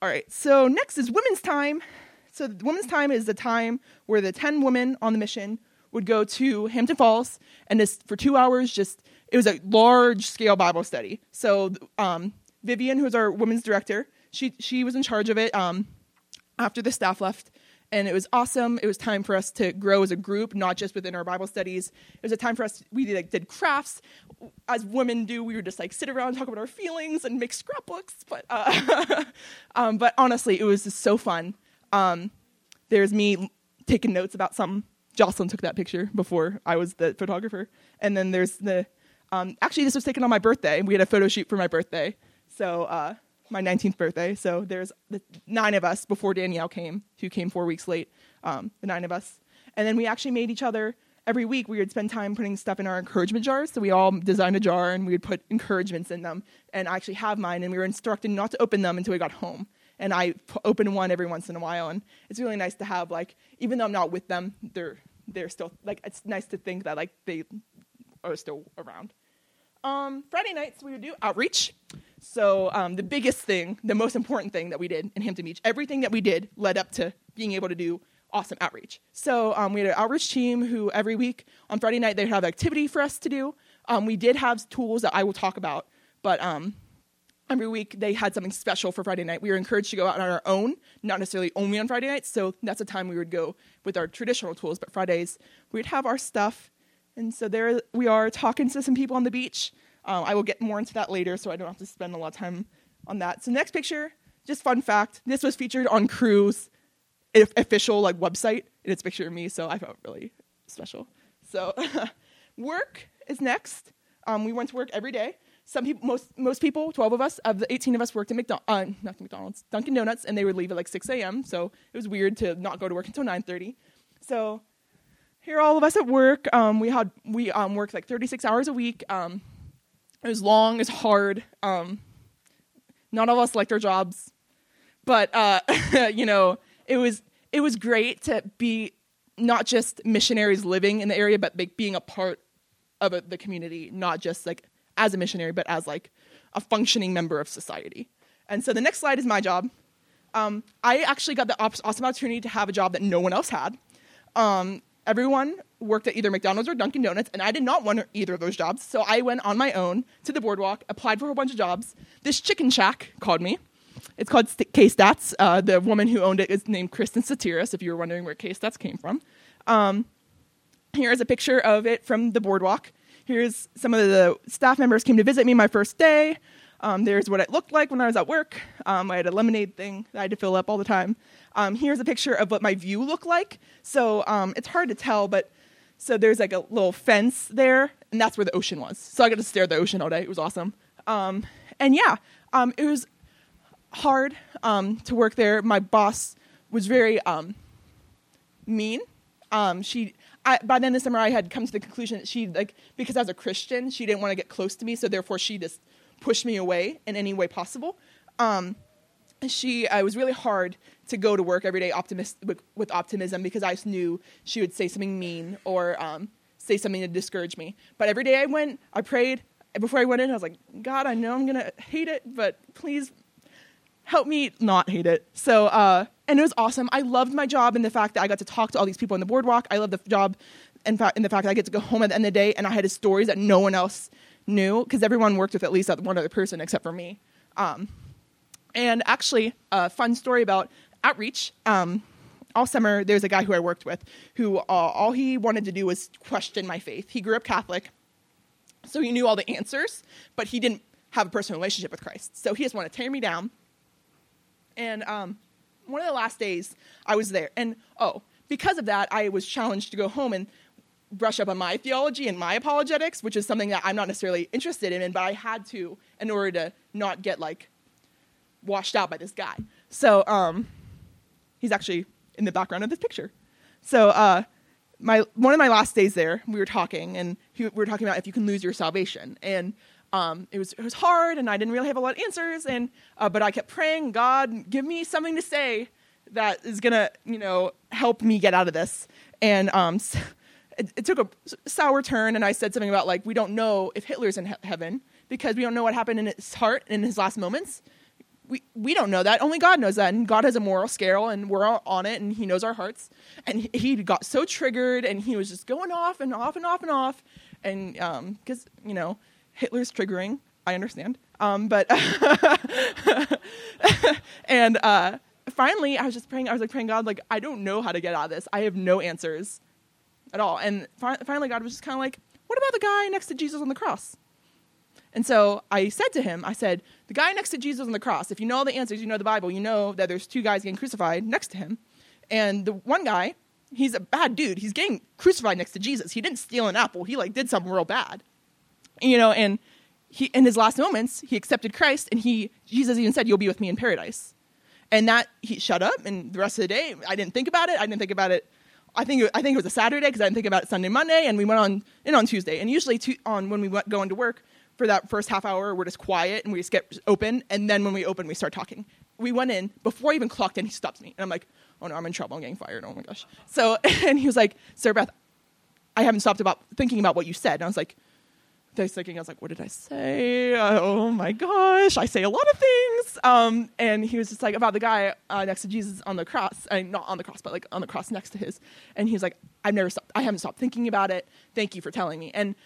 All right, so next is women's time. So women's time is the time where the ten women on the mission would go to Hampton Falls, and this for two hours, just, it was a large-scale Bible study. So um, Vivian, who was our women's director, she she was in charge of it um, after the staff left, and it was awesome. It was time for us to grow as a group, not just within our Bible studies. It was a time for us, we did, like, did crafts. As women do, we would just like sit around and talk about our feelings and make scrapbooks. But uh, um, but honestly, it was just so fun. Um, there's me taking notes about something. Jocelyn took that picture before I was the photographer. And then there's the, um, actually this was taken on my birthday. We had a photo shoot for my birthday. So, uh, my nineteenth birthday. So there's the nine of us before Danielle came, who came four weeks late, um, the nine of us. And then we actually made each other, every week we would spend time putting stuff in our encouragement jars. So we all designed a jar and we would put encouragements in them. And I actually have mine, and we were instructed not to open them until we got home. And I p- open one every once in a while, and it's really nice to have, like, even though I'm not with them, they're they're still, like, it's nice to think that, like, they are still around. Um, Friday nights, we would do outreach. So um, the biggest thing, the most important thing that we did in Hampton Beach, everything that we did led up to being able to do awesome outreach. So um, we had an outreach team who every week on Friday night, they'd have an activity for us to do. Um, we did have tools that I will talk about, but... Um, Every week, they had something special for Friday night. We were encouraged to go out on our own, not necessarily only on Friday nights. So that's the time we would go with our traditional tools. But Fridays, we'd have our stuff. And so there we are talking to some people on the beach. Um, I will get more into that later, so I don't have to spend a lot of time on that. So next picture, just fun fact. This was featured on Crew's official like website. And it's a picture of me, so I felt really special. So work is next. Um, we went to work every day. Some people, most most people, twelve of us, of the eighteen of us worked at McDonald's, uh, not McDonald's, Dunkin' Donuts, and they would leave at like six a.m., so it was weird to not go to work until nine thirty. So here are all of us at work. Um, we had we um, worked like thirty-six hours a week. Um, it was long, it was hard. Um, not all of us liked our jobs, but uh, you know, it was it was great to be not just missionaries living in the area, but like being a part of a, the community, not just like as a missionary, but as like a functioning member of society. And so the next slide is my job. Um, I actually got the op- awesome opportunity to have a job that no one else had. Um, everyone worked at either McDonald's or Dunkin' Donuts, and I did not want either of those jobs. So I went on my own to the boardwalk, applied for a whole bunch of jobs. This chicken shack called me. It's called K-Stats. Uh, the woman who owned it is named Kristen Satiris, if you were wondering where K-Stats came from. Um, here is a picture of it from the boardwalk. Here's some of the staff members came to visit me my first day. Um, there's what it looked like when I was at work. Um, I had a lemonade thing that I had to fill up all the time. Um, here's a picture of what my view looked like. So um, it's hard to tell, but so there's like a little fence there, and that's where the ocean was. So I got to stare at the ocean all day. It was awesome. Um, and yeah, um, it was hard um, to work there. My boss was very um, mean. Um, she... I, by the end of the summer, I had come to the conclusion that she, like, because I was a Christian, she didn't want to get close to me, so therefore she just pushed me away in any way possible. Um, she, uh, it was really hard to go to work every day optimist, with, with optimism because I just knew she would say something mean or um, say something to discourage me. But every day I went, I prayed. And before I went in, I was like, God, I know I'm going to hate it, but please help me not hate it. So, uh, and it was awesome. I loved my job in the fact that I got to talk to all these people on the boardwalk. I loved the job in, fact, in the fact that I get to go home at the end of the day and I had stories that no one else knew because everyone worked with at least one other person except for me. Um, and actually, a fun story about outreach. Um, all summer, there's a guy who I worked with who uh, all he wanted to do was question my faith. He grew up Catholic, so he knew all the answers, but he didn't have a personal relationship with Christ. So he just wanted to tear me down. And um, one of the last days I was there. And, oh, because of that, I was challenged to go home and brush up on my theology and my apologetics, which is something that I'm not necessarily interested in, but I had to in order to not get, like, washed out by this guy. So um, he's actually in the background of this picture. So uh, my one of my last days there, we were talking, and he, we were talking about if you can lose your salvation. And Um, it was it was hard, and I didn't really have a lot of answers, and uh, but I kept praying, God, give me something to say that is gonna, you know, help me get out of this. And um, it, it took a sour turn, and I said something about like we don't know if Hitler's in he- heaven because we don't know what happened in his heart in his last moments. we, we don't know that. Only God knows that. And God has a moral scale, and we're all on it, and he knows our hearts. And he got so triggered, and he was just going off and off and off and off. And um, because, you know, Hitler's triggering. I understand. Um, but and uh, finally, I was just praying. I was like praying, God, like, I don't know how to get out of this. I have no answers at all. And fi- finally, God was just kind of like, what about the guy next to Jesus on the cross? And so I said to him, I said, the guy next to Jesus on the cross, if you know all the answers, you know the Bible, you know that there's two guys getting crucified next to him. And the one guy, he's a bad dude. He's getting crucified next to Jesus. He didn't steal an apple. He, like, did something real bad. You know, and he, in his last moments, he accepted Christ, and he, Jesus even said, you'll be with me in paradise. And that, he shut up, and the rest of the day, I didn't think about it. I didn't think about it. I think it, I think it was a Saturday, because I didn't think about it Sunday, Monday, and we went on in on Tuesday. And usually to, on when we went, go into work, for that first half hour, we're just quiet, and we just get open, and then when we open, we start talking. We went in, before I even clocked in, he stops me, and I'm like, oh no, I'm in trouble, I'm getting fired, oh my gosh. So, and he was like, Sarah Beth, I haven't stopped about thinking about what you said. And I was like, I was thinking, I was like, what did I say? Oh my gosh, I say a lot of things. Um, and he was just like, about the guy uh, next to Jesus on the cross, I mean, not on the cross, but like on the cross next to his. And he was like, I've never stopped, I haven't stopped thinking about it. Thank you for telling me. And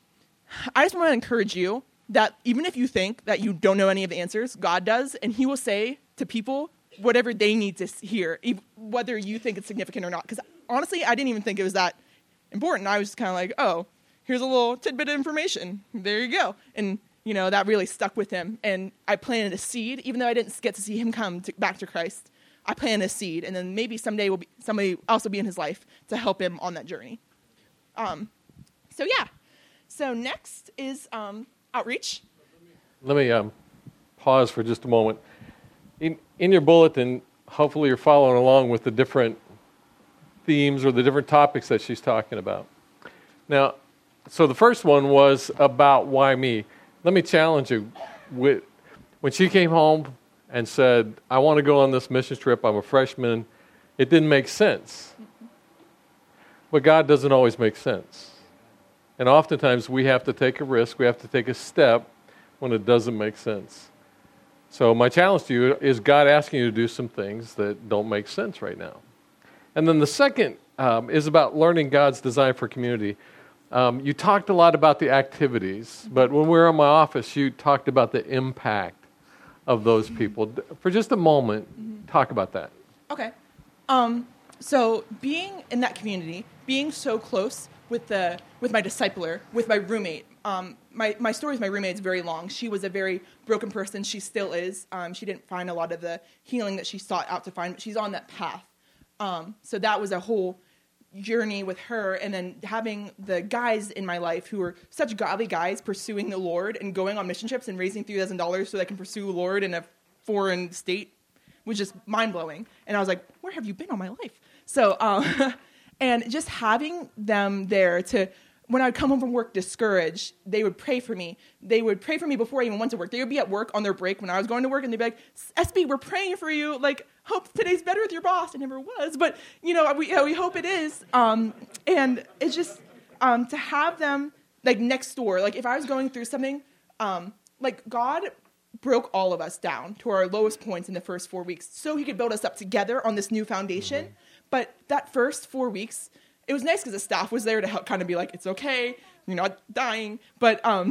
I just want to encourage you that even if you think that you don't know any of the answers, God does, and he will say to people whatever they need to hear, whether you think it's significant or not. Because honestly, I didn't even think it was that important. I was just kind of like, oh, here's a little tidbit of information. There you go. And, you know, that really stuck with him. And I planted a seed, even though I didn't get to see him come to, back to Christ. I planted a seed, and then maybe someday will be, somebody else will be in his life to help him on that journey. Um, so, yeah. So next is um, outreach. Let me um, pause for just a moment. In, in your bulletin, hopefully you're following along with the different themes or the different topics that she's talking about. Now, so the first one was about why me. Let me challenge you. With, when she came home and said, I want to go on this mission trip, I'm a freshman, it didn't make sense. But God doesn't always make sense. And oftentimes we have to take a risk, we have to take a step when it doesn't make sense. So my challenge to you is God asking you to do some things that don't make sense right now. And then the second um, is about learning God's design for community. Um, you talked a lot about the activities, but when we were in my office, you talked about the impact of those people. For just a moment, mm-hmm. talk about that. Okay. Um, so being in that community, being so close with the with my discipler, with my roommate. Um, my, my story with my roommate is very long. She was a very broken person. She still is. Um, she didn't find a lot of the healing that she sought out to find, but she's on that path. Um, so that was a whole journey with her. And then having the guys in my life who were such godly guys pursuing the Lord and going on mission trips and raising three thousand dollars so they can pursue the Lord in a foreign state was just mind-blowing. And I was like, where have you been all my life? So... Um, And just having them there to, when I would come home from work discouraged, they would pray for me. They would pray for me before I even went to work. They would be at work on their break when I was going to work, and they'd be like, S B, we're praying for you. Like, hope today's better with your boss. It never was, but, you know, we, you know, we hope it is. Um, and it's just um, to have them, like, next door. Like, if I was going through something, um, like, God broke all of us down to our lowest points in the first four weeks so he could build us up together on this new foundation. Mm-hmm. But that first four weeks, it was nice because the staff was there to help kind of be like, it's okay, you're not dying. But um,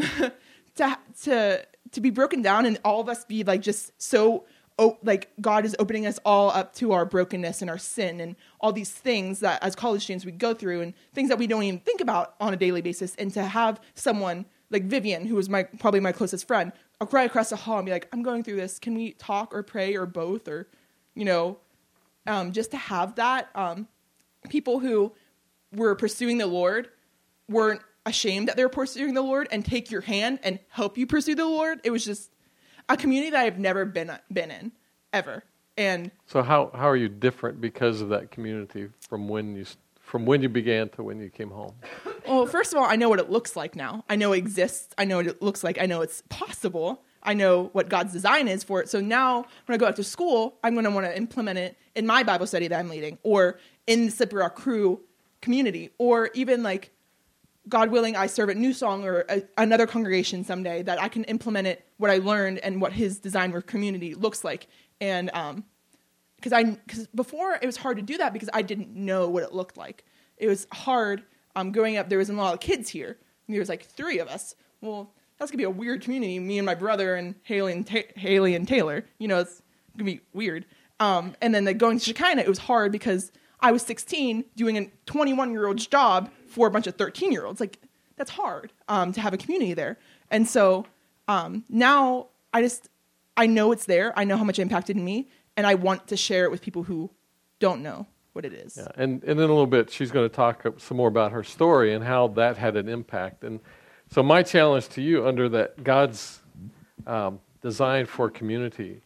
to to to be broken down and all of us be like just so, oh, like God is opening us all up to our brokenness and our sin and all these things that as college students we go through and things that we don't even think about on a daily basis. And to have someone like Vivian, who was my probably my closest friend, right across the hall and be like, I'm going through this. Can we talk or pray or both? Or, you know, Um, just to have that, um, people who were pursuing the Lord weren't ashamed that they were pursuing the Lord and take your hand and help you pursue the Lord. It was just a community that I've never been been in, ever. And so how, how are you different because of that community from when you from when you began to when you came home? Well, first of all, I know what it looks like now. I know it exists. I know what it looks like. I know it's possible. I know what God's design is for it. So now when I go out to school, I'm going to want to implement it in my Bible study that I'm leading or in the Slippery Rock Crew community or even like God willing, I serve at New Song or a, another congregation someday, that I can implement it, what I learned and what his design for community looks like. And um, because I, because before it was hard to do that because I didn't know what it looked like. It was hard um, growing up. There wasn't a lot of kids here. There was like three of us. Well, that's gonna be a weird community. Me and my brother and Haley and Ta- Haley and Taylor. You know, it's gonna be weird. Um, and then like, going to Shekinah, it was hard because I was sixteen doing a twenty-one-year-old's job for a bunch of thirteen-year-olds. Like, that's hard um, to have a community there. And so um, now I just, I know it's there. I know how much it impacted me. And I want to share it with people who don't know what it is. Yeah, and, and in a little bit, she's going to talk some more about her story and how that had an impact. And so my challenge to you under that God's um, design for community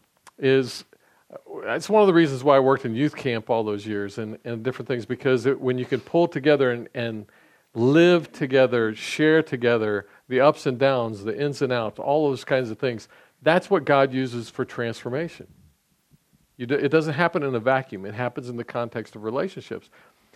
is, it's one of the reasons why I worked in youth camp all those years and, and different things, because it, when you can pull together and, and live together, share together, the ups and downs, the ins and outs, all those kinds of things, that's what God uses for transformation. You do, it doesn't happen in a vacuum. It happens in the context of relationships.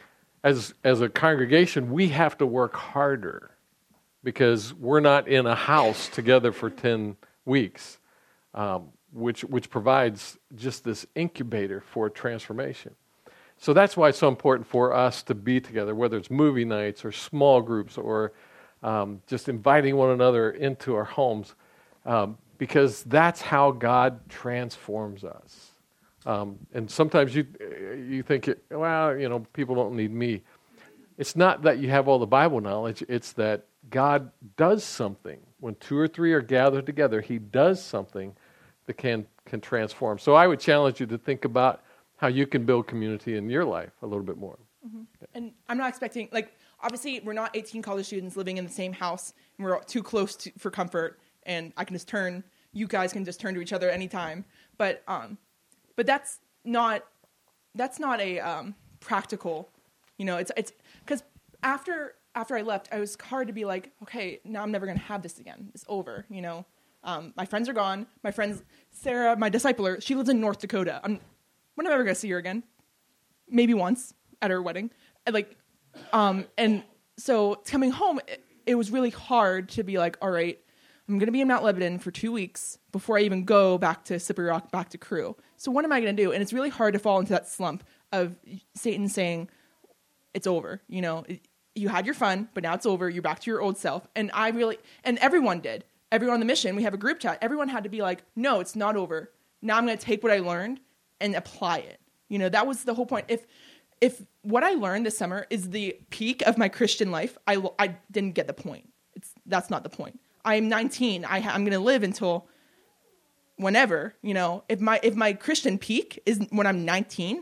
As, as a congregation, we have to work harder because we're not in a house together for ten weeks. Um, which which provides just this incubator for transformation. So that's why it's so important for us to be together, whether it's movie nights or small groups or um, just inviting one another into our homes, um, because that's how God transforms us. Um, and sometimes you you think, well, you know, people don't need me. It's not that you have all the Bible knowledge. It's that God does something. When two or three are gathered together, he does something that can can transform. So I would challenge you to think about how you can build community in your life a little bit more. Mm-hmm. And I'm not expecting, like, obviously we're not eighteen college students living in the same house, and we're too close to, for comfort, and I can just turn, you guys can just turn to each other anytime. But um, but that's not, that's not a um, practical, you know, it's, it's, because after, after I left, I was hard to be like, okay, now I'm never going to have this again. It's over, you know. Um, my friends are gone. My friends, Sarah, my discipler, she lives in North Dakota. I'm, when am I ever going to see her again? Maybe once at her wedding. And like, um, and so coming home, it, it was really hard to be like, all right, I'm going to be in Mount Lebanon for two weeks before I even go back to Slippery Rock, back to Crew. So what am I going to do? And it's really hard to fall into that slump of Satan saying, it's over. You know, you had your fun, but now it's over. You're back to your old self. And I really, and everyone did. Everyone on the mission, we have a group chat. Everyone had to be like, no, it's not over. Now I'm going to take what I learned and apply it. You know, that was the whole point. If if what I learned this summer is the peak of my Christian life, I, I didn't get the point. It's that's not the point. I'm nineteen. I ha- I'm going to live until whenever, you know. If my if my Christian peak is when I'm nineteen,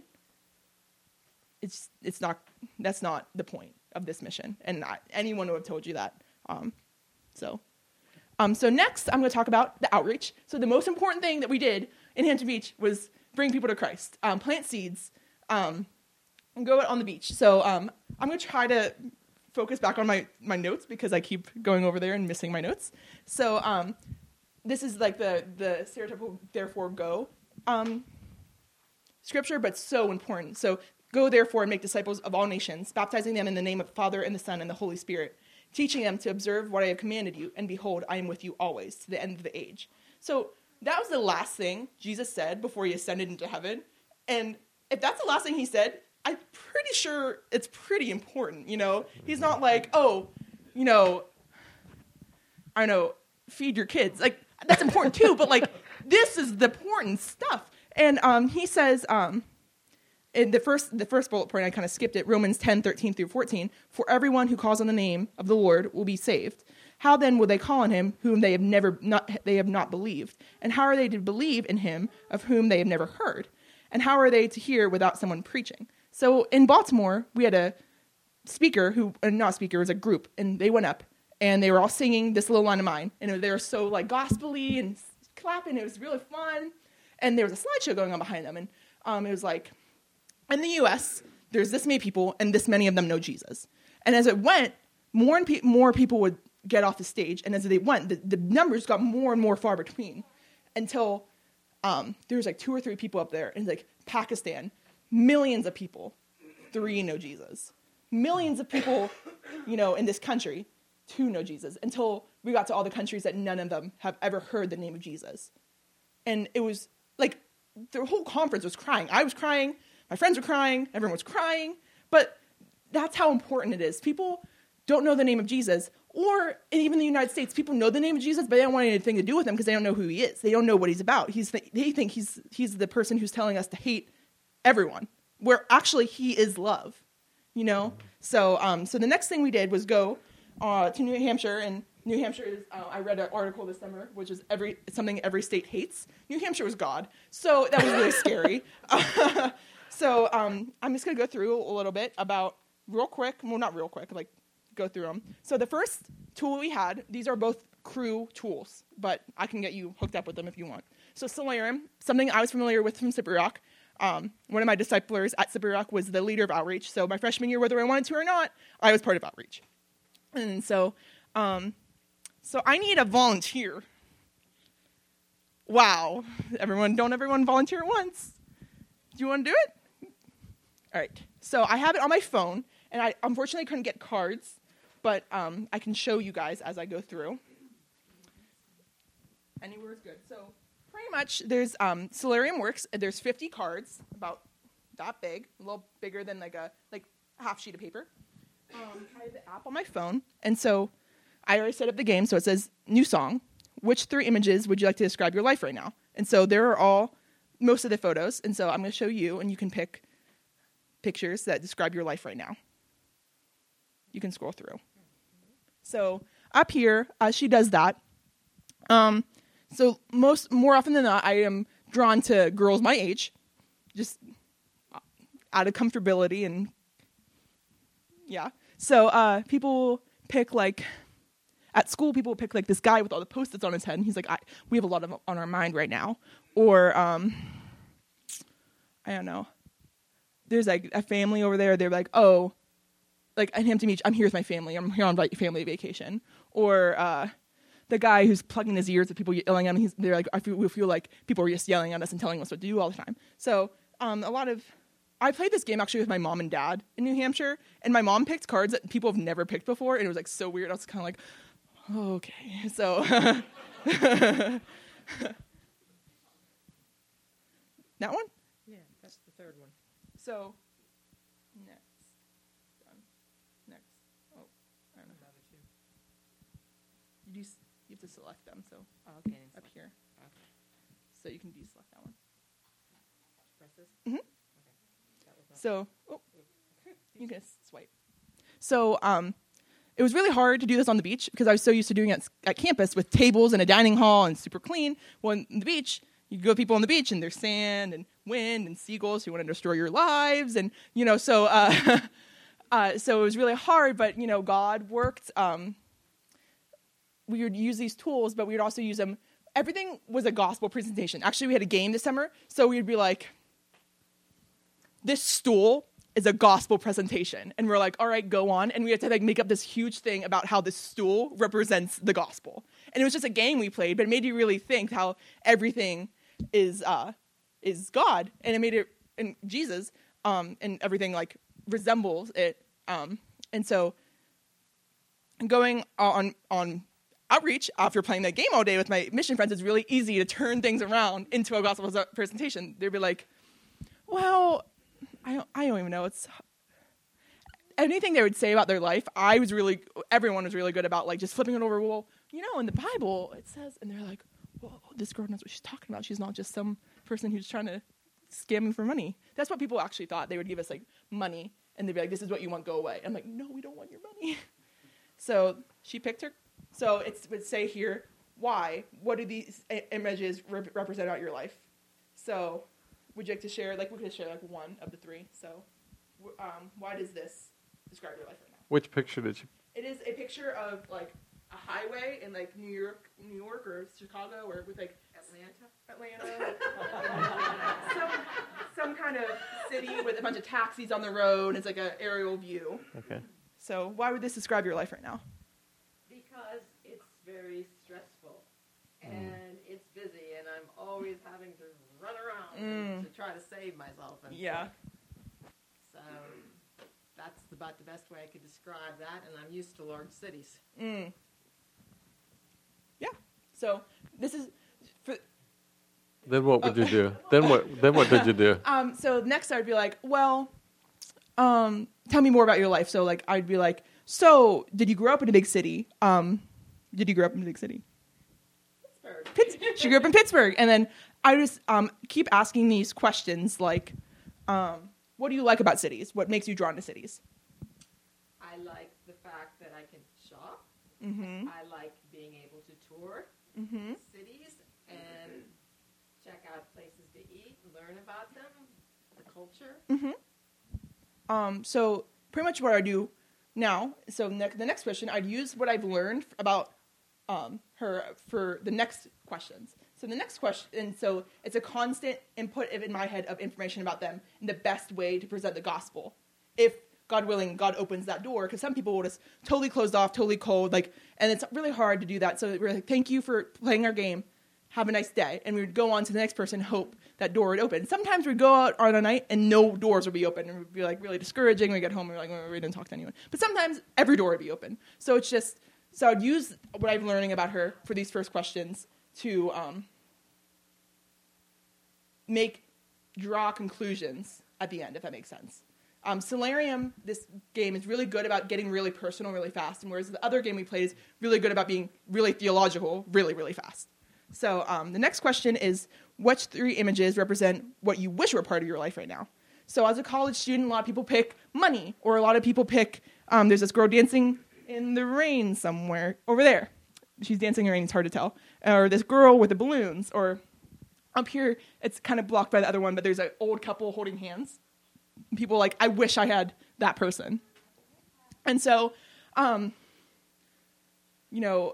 it's it's not, that's not the point of this mission. And I, anyone would have told you that. Um, so... Um, so next, I'm going to talk about the outreach. So the most important thing that we did in Hampton Beach was bring people to Christ, um, plant seeds, um, and go out on the beach. So um, I'm going to try to focus back on my, my notes because I keep going over there and missing my notes. So um, this is like the, the stereotypical therefore go um, scripture, but so important. So go therefore and make disciples of all nations, baptizing them in the name of the Father and the Son and the Holy Spirit, teaching them to observe what I have commanded you, and behold, I am with you always to the end of the age. So that was the last thing Jesus said before he ascended into heaven. And if that's the last thing he said, I'm pretty sure it's pretty important, you know? He's not like, oh, you know, I don't know, feed your kids. Like, that's important too, but like, this is the important stuff. And um, he says, um, in the first the first bullet point, I kind of skipped it, Romans ten, thirteen through fourteen, for everyone who calls on the name of the Lord will be saved. How then will they call on him whom they have never not they have not believed? And how are they to believe in him of whom they have never heard? And how are they to hear without someone preaching? So in Baltimore, we had a speaker who, uh, not a speaker, it was a group, and they went up, and they were all singing This Little Line of Mine, and they were so like gospel-y and clapping. It was really fun, and there was a slideshow going on behind them, and um, it was like, in the U S, there's this many people, and this many of them know Jesus. And as it went, more and pe- more people would get off the stage, and as they went, the, the numbers got more and more far between, until um, there was like two or three people up there, and like Pakistan, millions of people, three know Jesus. Millions of people you know, in this country to know Jesus until we got to all the countries that none of them have ever heard the name of Jesus. And it was like the whole conference was crying. I was crying. My friends were crying. Everyone was crying. But that's how important it is. People don't know the name of Jesus. Or even in the United States, people know the name of Jesus, but they don't want anything to do with him because they don't know who he is. They don't know what he's about. He's th- they think he's he's the person who's telling us to hate everyone, where actually he is love, you know? So um, so the next thing we did was go uh, to New Hampshire, and New Hampshire is, uh, I read an article this summer, which is every something every state hates. New Hampshire was God. So that was really scary. Uh, so um, I'm just going to go through a little bit about, real quick, well, not real quick, like go through them. So the first tool we had, these are both crew tools, but I can get you hooked up with them if you want. So Solarium, something I was familiar with from Slippery Rock. Um, one of my disciplers at Slippery Rock was the leader of Outreach. So my freshman year, whether I wanted to or not, I was part of Outreach. And so, um, so I need a volunteer. Wow. Everyone, don't everyone volunteer at once. Do you want to do it? All right. So I have it on my phone, and I unfortunately couldn't get cards, but um, I can show you guys as I go through. Anywhere is good. So pretty much there's um, Solarium works. There's fifty cards, about that big, a little bigger than like a like half sheet of paper. Um, I have the app on my phone, and so I already set up the game. So it says new song. Which three images would you like to describe your life right now? And so there are all most of the photos, and so I'm going to show you, and you can pick pictures that describe your life right now. You can scroll through. So up here, uh, she does that. Um, so most more often than not, I am drawn to girls my age, just out of comfortability and yeah. So uh, people pick like at school, people pick like this guy with all the Post-its on his head, and he's like, I, "We have a lot of on our mind right now," or um, I don't know. There's like a family over there. They're like, "Oh." Like at Hampton Beach, I'm here with my family. I'm here on family vacation. Or uh, the guy who's plugging his ears with people yelling at him. He's, they're like, I feel, we feel like people are just yelling at us and telling us what to do all the time. So um, a lot of, I played this game actually with my mom and dad in New Hampshire, and my mom picked cards that people have never picked before, and it was like so weird. I was kind of like, oh, okay. So that one? Yeah, that's the third one. So. You, do, you have to select them, so Oh, okay. up here. Okay. So you can deselect that one. Press this? Mm-hmm. Okay. That was not So, oh, you can swipe. So um, it was really hard to do this on the beach because I was so used to doing it at campus with tables and a dining hall and super clean. Well, on the beach, you go to people on the beach and there's sand and wind and seagulls who want to destroy your lives. And, you know, so, uh, uh, so it was really hard, but, you know, God worked. Um, we would use these tools, but we would also use them. Everything was a gospel presentation. Actually, we had a game this summer, so we would be like, this stool is a gospel presentation. And we're like, all right, go on. And we had to like make up this huge thing about how this stool represents the gospel. And it was just a game we played, but it made you really think how everything is uh, is God. And it made it, and Jesus, um, and everything like resembles it. Um, and so going on on Outreach, after playing that game all day with my mission friends, it's really easy to turn things around into a gospel presentation. They'd be like, well, I don't, I don't even know. It's anything they would say about their life. I was really, everyone was really good about like just flipping it over. Well, you know, in the Bible it says, and they're like, whoa, this girl knows what she's talking about. She's not just some person who's trying to scam me for money. That's what people actually thought. They would give us like money, and they'd be like, this is what you want, go away. I'm like, no, we don't want your money. So she picked her. So it would say here, why? What do these a- images re- represent about your life? So would you like to share, like we could share like one of the three. So um, why does this describe your life right now? Which picture did you? It is a picture of like a highway in like New York, New York or Chicago or with like Atlanta, Atlanta, some, some kind of city with a bunch of taxis on the road. It's like an aerial view. Okay. So why would this describe your life right now? Because it's very stressful, and it's busy, and I'm always having to run around Mm. to try to save myself. And Yeah. So that's about the best way I could describe that, and I'm used to large cities. Mm. Yeah. So this is for. Then what would Oh. you do? Then what? Then what did you do? Um. So next, I'd be like, well, um, tell me more about your life. So like, I'd be like, so did you grow up in a big city? Um, did you grow up in a big city? Pittsburgh. Pitts- she grew up in Pittsburgh, and then I just um keep asking these questions like, um, what do you like about cities? What makes you drawn to cities? I like the fact that I can shop. Mm-hmm. I like being able to tour Mm-hmm. cities and check out places to eat, learn about them, the culture. Um, so pretty much what I do now. So ne- the next question, I'd use what I've learned about um, her for the next questions. So the next question, and so it's a constant input in my head of information about them and the best way to present the gospel. If God willing, God opens that door, because some people will just totally closed off, totally cold, like, and it's really hard to do that. So we're like, thank you for playing our game. Have a nice day. And we would go on to the next person, hope that door would open. Sometimes we'd go out on a night and no doors would be open. And it would be like really discouraging. We get home and we're like, well, we didn't talk to anyone. But sometimes every door would be open. So it's just, so I'd use what I'm learning about her for these first questions to um, make, draw conclusions at the end, if that makes sense. Um, Solarium, this game, is really good about getting really personal really fast, and whereas the other game we played is really good about being really theological really, really fast. So um, the next question is, which three images represent what you wish were part of your life right now? So as a college student, a lot of people pick money, or a lot of people pick, um, there's this girl dancing in the rain somewhere over there. She's dancing in the rain, it's hard to tell. Or this girl with the balloons, or up here, it's kind of blocked by the other one, but there's an old couple holding hands. People are like, I wish I had that person. And so, um, you know,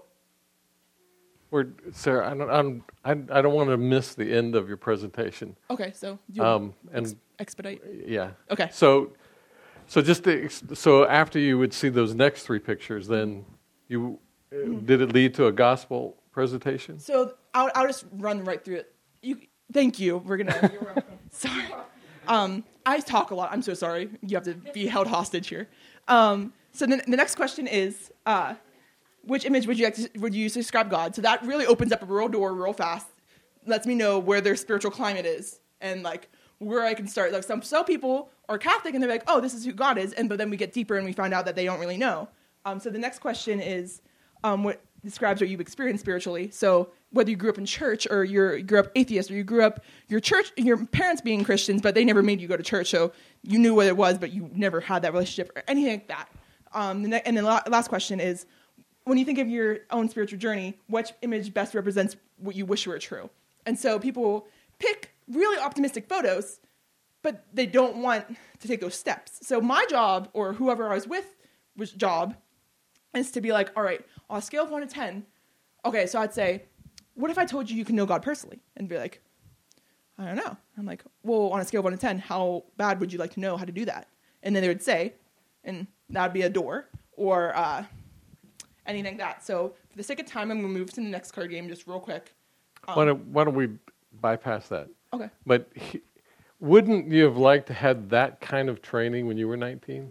We're, Sarah, I don't, I'm, I, I don't want to miss the end of your presentation. okay, so do you Um, and ex- expedite? yeah. Okay. So, so just to, ex- so after you would see those next three pictures, then you uh, did it lead to a gospel presentation? So I'll, I'll just run right through it. You, thank you. We're gonna. You're welcome. Sorry. Um, I talk a lot. I'm so sorry. You have to be held hostage here. Um, so then the next question is, uh, which image would you like to, would you use to describe God? So that really opens up a real door real fast. Lets me know where their spiritual climate is and like where I can start. Like some some people are Catholic and they're like, oh, this is who God is, and but then we get deeper and we find out that they don't really know. Um, so the next question is, um, what describes what you've experienced spiritually. So whether you grew up in church or you're, you grew up atheist or you grew up your church, your parents being Christians, but they never made you go to church, so you knew what it was, but you never had that relationship or anything like that. Um, the ne- and then the la- last question is, when you think of your own spiritual journey, which image best represents what you wish were true? And so people pick really optimistic photos, but they don't want to take those steps. So my job, or whoever I was with, was job, is to be like, all right, on a scale of one to ten, okay, so I'd say, what if I told you you can know God personally? And be like, I don't know. I'm like, well, on a scale of one to ten, how bad would you like to know how to do that? And then they would say, and that would be a door, or uh, anything like that. So for the sake of time, I'm going to move to the next card game just real quick. Um, Why don't, why don't we bypass that? okay. But he, wouldn't you have liked to have that kind of training when you were nineteen?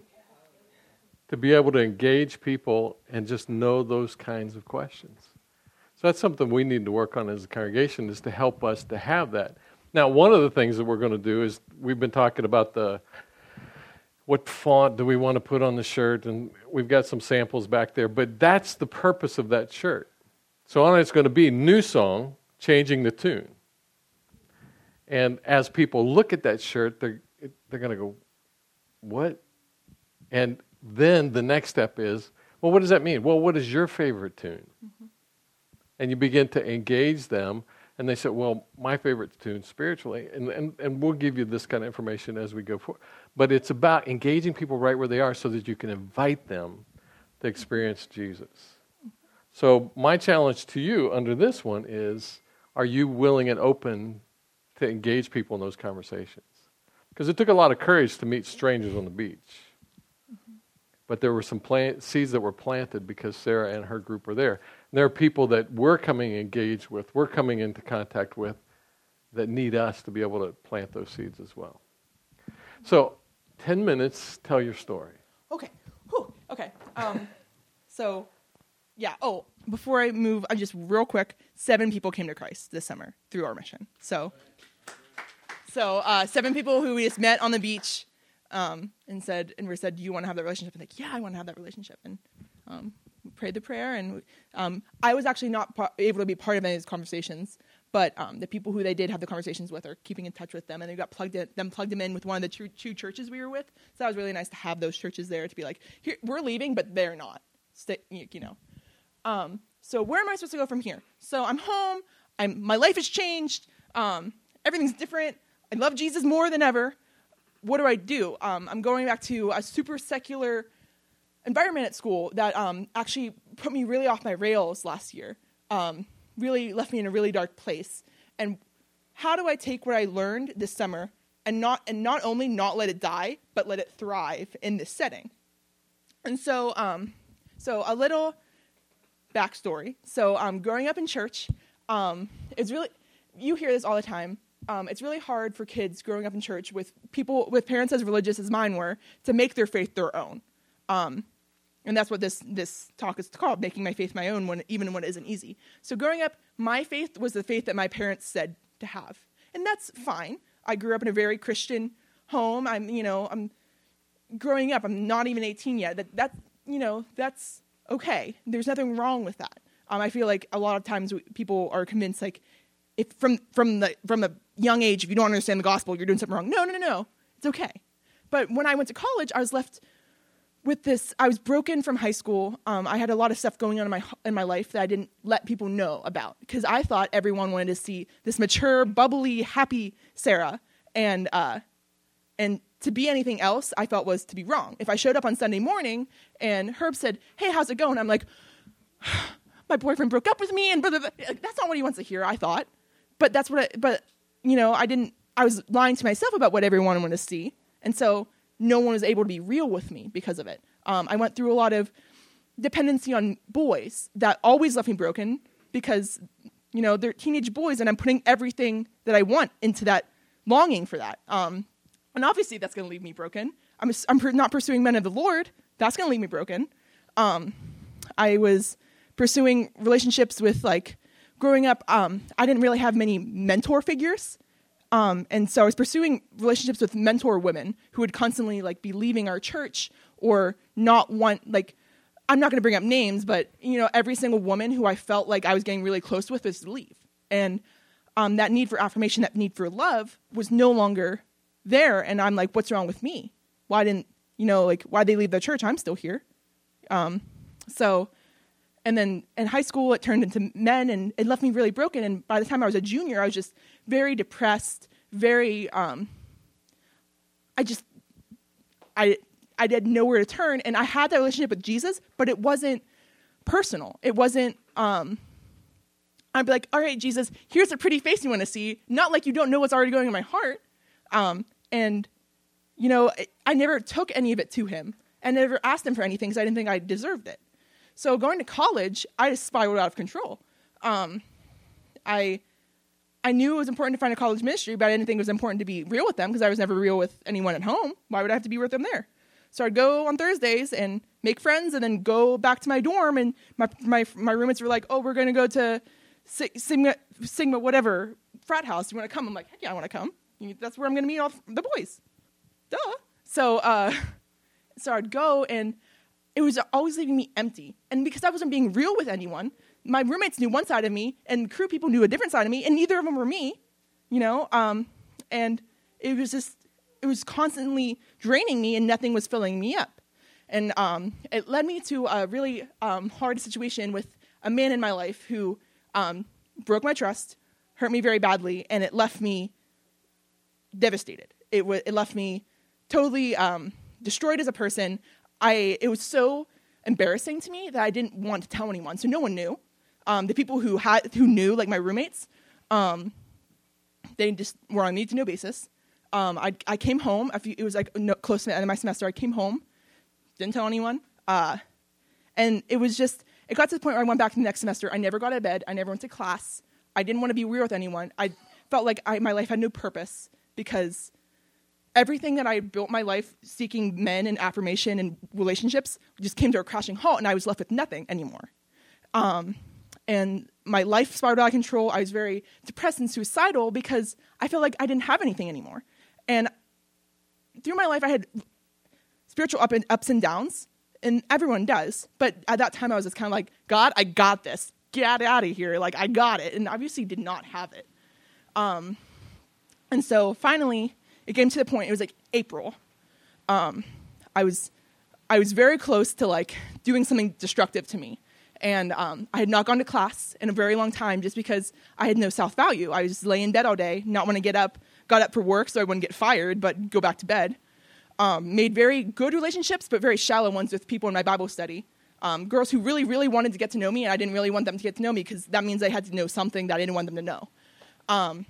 To be able to engage people and just know those kinds of questions. So that's something we need to work on as a congregation, is to help us to have that. Now, one of the things that we're going to do is, we've been talking about the, what font do we want to put on the shirt, and we've got some samples back there, but that's the purpose of that shirt. So on it's going to be new song, changing the tune. And as people look at that shirt, they're, they're going to go, what? And then the next step is, well, what does that mean? Well, what is your favorite tune? Mm-hmm. And you begin to engage them, and they say, well, my favorite tune spiritually, and, and, and we'll give you this kind of information as we go forward. But it's about engaging people right where they are so that you can invite them to experience Jesus. So my challenge to you under this one is, are you willing and open to engage people in those conversations? Because it took a lot of courage to meet strangers on the beach. But there were some plant, seeds that were planted because Sarah and her group were there. And there are people that we're coming engaged with, we're coming into contact with, that need us to be able to plant those seeds as well. So, ten minutes, tell your story. Okay. Whew. Okay. Um, so, yeah. Oh, before I move, I just real quick, seven people came to Christ this summer through our mission. So, so uh, seven people who we just met on the beach um, and said, and we said, do you want to have that relationship? And like, yeah, I want to have that relationship. And um, we prayed the prayer. And um, I was actually not pa- able to be part of any of these conversations. But um, the people who they did have the conversations with are keeping in touch with them, and they got plugged in, them plugged them in with one of the two, two churches we were with. So that was really nice to have those churches there to be like, here, we're leaving, but they're not. Stay, you know. Um, so where am I supposed to go from here? So I'm home. I'm my life has changed. Um, everything's different. I love Jesus more than ever. What do I do? Um, I'm going back to a super secular environment at school that um, actually put me really off my rails last year. Um, really left me in a really dark place. And how do I take what I learned this summer and not and not only not let it die, but let it thrive in this setting? And so, um, so a little backstory. So, um, growing up in church, um, it's really, you hear this all the time. Um, it's really hard for kids growing up in church with people, with parents as religious as mine were, to make their faith their own. Um, And that's what this this talk is called, making my faith my own, when even when it isn't easy. So growing up, my faith was the faith that my parents said to have. And that's fine. I grew up in a very Christian home. I'm, you know, I'm growing up. I'm not even eighteen yet. That, that you know, that's okay. There's nothing wrong with that. Um, I feel like a lot of times we, people are convinced, like, if from, from, the, from a young age, if you don't understand the gospel, you're doing something wrong. No, no, no, no. It's okay. But when I went to college, I was left with this. I was broken from high school. Um, I had a lot of stuff going on in my in my life that I didn't let people know about, because I thought everyone wanted to see this mature, bubbly, happy Sarah, and uh, and to be anything else, I felt was to be wrong. If I showed up on Sunday morning and Herb said, "Hey, how's it going?" I'm like, "My boyfriend broke up with me," and blah, blah, blah. That's not what he wants to hear. I thought, but that's what. I, but you know, I didn't. I was lying to myself about what everyone wanted to see, and so no one was able to be real with me because of it. Um, I went through a lot of dependency on boys that always left me broken, because, you know, they're teenage boys and I'm putting everything that I want into that, longing for that. Um, and obviously that's going to leave me broken. I'm, I'm not pursuing men of the Lord. That's going to leave me broken. Um, I was pursuing relationships with, like, growing up, um, I didn't really have many mentor figures. Um, and so I was pursuing relationships with mentor women who would constantly, like, be leaving our church or not want, like, I'm not going to bring up names, but, you know, every single woman who I felt like I was getting really close with was to leave. And um, that need for affirmation, that need for love was no longer there. And I'm like, what's wrong with me? Why didn't, you know, like, why'd they leave the church? I'm still here. Um, so, and then in high school, it turned into men, and it left me really broken. And by the time I was a junior, I was just very depressed, very, um, I just, I, I had nowhere to turn. And I had that relationship with Jesus, but it wasn't personal. It wasn't, um, I'd be like, all right, Jesus, here's a pretty face you want to see. Not like you don't know what's already going in my heart. Um, and, you know, I, I never took any of it to him. I never asked him for anything because I didn't think I deserved it. So going to college, I just spiraled out of control. Um, I I knew it was important to find a college ministry, but I didn't think it was important to be real with them, because I was never real with anyone at home. Why would I have to be with them there? So I'd go on Thursdays and make friends, and then go back to my dorm, and my my my roommates were like, "Oh, we're going to go to Sigma, Sigma whatever frat house. You want to come?" I'm like, "Heck yeah, I want to come. That's where I'm going to meet all the boys." Duh. So uh, so I'd go, and it was always leaving me empty. And because I wasn't being real with anyone, my roommates knew one side of me, and crew people knew a different side of me, and neither of them were me, you know? Um, and it was just, it was constantly draining me, and nothing was filling me up. And um, it led me to a really um, hard situation with a man in my life who um, broke my trust, hurt me very badly, and it left me devastated. It, w- it left me totally um, destroyed as a person. I, it was so embarrassing to me that I didn't want to tell anyone, so no one knew. Um, the people who had who knew, like my roommates, um, they just were on a need-to-know basis. Um, I I came home. A few, it was like no, close to the end of my semester. I came home, didn't tell anyone, uh, and it was just it got to the point where I went back to the next semester. I never got out of bed. I never went to class. I didn't want to be real with anyone. I felt like I, my life had no purpose, because everything that I built my life seeking men and affirmation and relationships just came to a crashing halt, and I was left with nothing anymore. Um, and my life spiraled out of control. I was very depressed and suicidal because I felt like I didn't have anything anymore. And through my life, I had spiritual up and ups and downs, and everyone does. But at that time, I was just kind of like, God, I got this. Get out of here. Like, I got it. And obviously did not have it. Um, and so finally, it came to the point, it was like April. Um, I was I was very close to, like, doing something destructive to me. And um, I had not gone to class in a very long time just because I had no self-value. I was just laying in bed all day, not want to get up, got up for work so I wouldn't get fired, but go back to bed. Um, made very good relationships, but very shallow ones with people in my Bible study. Um, girls who really, really wanted to get to know me, and I didn't really want them to get to know me because that means I had to know something that I didn't want them to know. Um,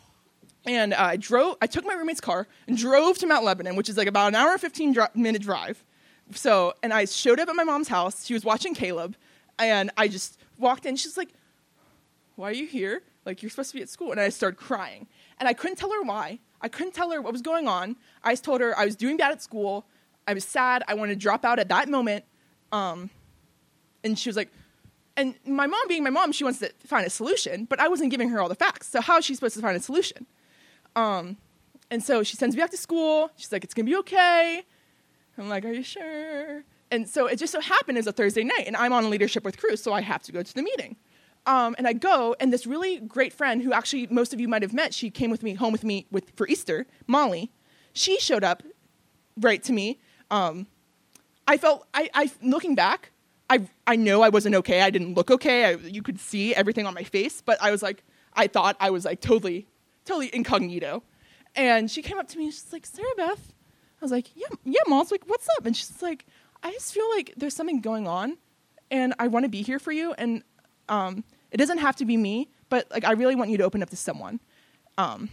and uh, I drove. I took my roommate's car and drove to Mount Lebanon, which is like about an hour and fifteen dri- minute drive. So, and I showed up at my mom's house. She was watching Caleb, and I just walked in. She's like, "Why are you here? Like, you're supposed to be at school." And I started crying, and I couldn't tell her why. I couldn't tell her what was going on. I just told her I was doing bad at school. I was sad. I wanted to drop out at that moment. Um, and she was like, and my mom being my mom, she wants to find a solution, but I wasn't giving her all the facts. So how is she supposed to find a solution? Um, and so she sends me back to school. She's like, it's going to be okay. I'm like, are you sure? And so it just so happened it was a Thursday night, and I'm on leadership with Cruz, so I have to go to the meeting. Um, and I go, and this really great friend who actually most of you might have met, she came with me home with me with for Easter, Molly. She showed up right to me. Um, I felt, I, I looking back, I I know I wasn't okay. I didn't look okay. I, you could see everything on my face, but I was like, I thought I was like totally, totally incognito. And she came up to me and she's like, Sarah Beth. I was like, yeah, yeah, Mom. I was like, what's up? And she's like, I just feel like there's something going on, and I want to be here for you. And um, it doesn't have to be me, but like I really want you to open up to someone. Um,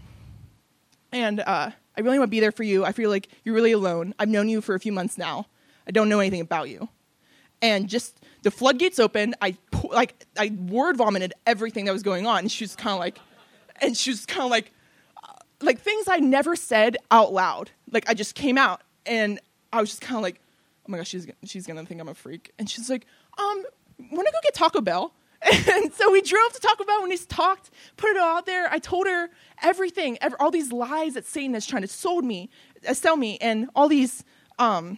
and uh, I really want to be there for you. I feel like you're really alone. I've known you for a few months now. I don't know anything about you. And just the floodgates opened. I like I word vomited everything that was going on. And she was kind of like, and she was kind of like, uh, like things I never said out loud. Like I just came out, and I was just kind of like, oh my gosh, she's she's gonna think I'm a freak. And she's like, um, want to go get Taco Bell? And so we drove to Taco Bell, and we talked, put it all out there. I told her everything, every, all these lies that Satan is trying to sold me, uh, sell me, and all these. Um,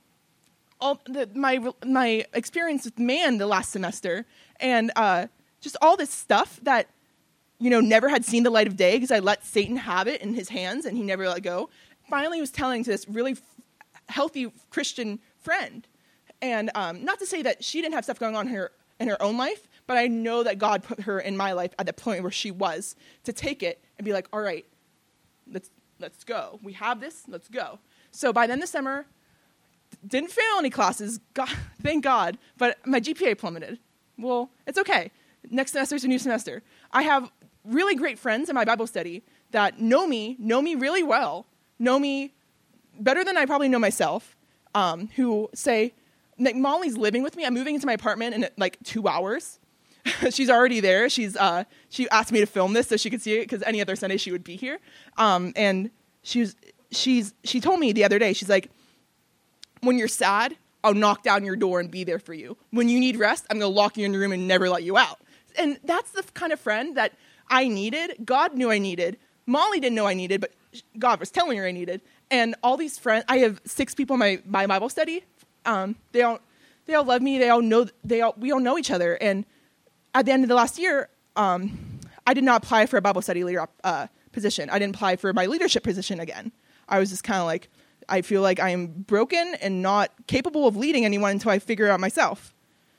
All the, my my experience with man the last semester, and uh, just all this stuff that, you know, never had seen the light of day because I let Satan have it in his hands and he never let go. Finally was telling to this really f- healthy Christian friend. And um, not to say that she didn't have stuff going on in her, in her own life, but I know that God put her in my life at the point where she was to take it and be like, all right, let's let's go. We have this, let's go. So by the end of the summer, didn't fail any classes, God, thank God, but my G P A plummeted. Well, it's okay. Next semester is a new semester. I have really great friends in my Bible study that know me, know me really well, know me better than I probably know myself, um, who say, like, Molly's living with me. I'm moving into my apartment in like two hours. She's already there. She's uh, she asked me to film this so she could see it because any other Sunday she would be here. Um, and she was, she's she told me the other day, she's like, when you're sad, I'll knock down your door and be there for you. When you need rest, I'm going to lock you in your room and never let you out. And that's the kind of friend that I needed. God knew I needed. Molly didn't know I needed, but God was telling her I needed. And all these friends, I have six people in my, my Bible study. Um, they all they all love me. They all know they all we all know each other. And at the end of the last year, um, I did not apply for a Bible study leader uh, position. I didn't apply for my leadership position again. I was just kind of like, I feel like I am broken and not capable of leading anyone until I figure it out myself.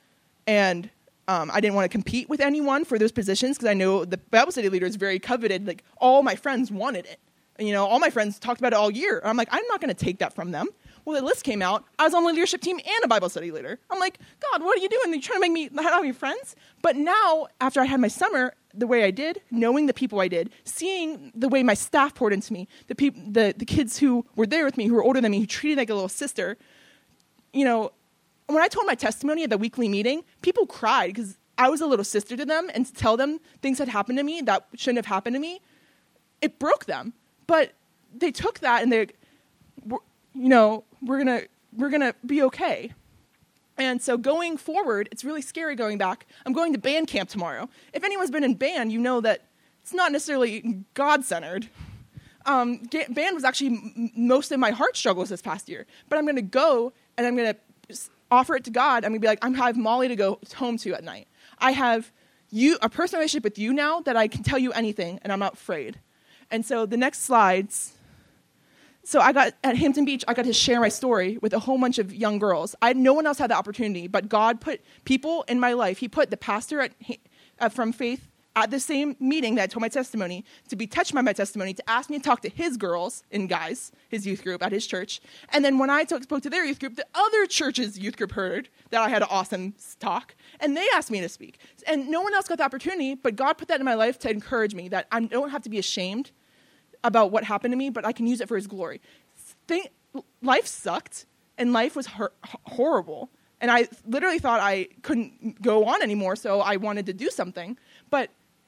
And um, I didn't want to compete with anyone for those positions because I know the Bible study leader is very coveted. Like, all my friends wanted it. And, you know, all my friends talked about it all year. And I'm like, I'm not going to take that from them. Well, the list came out. I was on the leadership team and a Bible study leader. I'm like, God, what are you doing? Are you trying to make me not have any friends? But now, after I had my summer the way I did, knowing the people I did, seeing the way my staff poured into me, the people, the, the kids who were there with me, who were older than me, who treated me like a little sister, you know, when I told my testimony at the weekly meeting, people cried because I was a little sister to them, and to tell them things had happened to me that shouldn't have happened to me, it broke them. But they took that and they, you know, we're gonna we're gonna be okay. And so going forward, it's really scary going back. I'm going to band camp tomorrow. If anyone's been in band, you know that it's not necessarily God-centered. Um, band was actually m- most of my heart struggles this past year. But I'm going to go and I'm going to offer it to God. I'm going to be like, I have Molly to go home to at night. I have you a personal relationship with you now that I can tell you anything, and I'm not afraid. And so the next slides. So I got at Hampton Beach, I got to share my story with a whole bunch of young girls. I no one else had the opportunity, but God put people in my life. He put the pastor at, uh, from Faith at the same meeting that I told my testimony to be touched by my testimony, to ask me to talk to his girls and guys, his youth group at his church. And then when I talk, spoke to their youth group, the other church's youth group heard that I had an awesome talk, and they asked me to speak. And no one else got the opportunity, but God put that in my life to encourage me that I don't have to be ashamed about what happened to me, but I can use it for his glory. Think, life sucked, and life was hor- horrible. And I literally thought I couldn't go on anymore, so I wanted to do something. But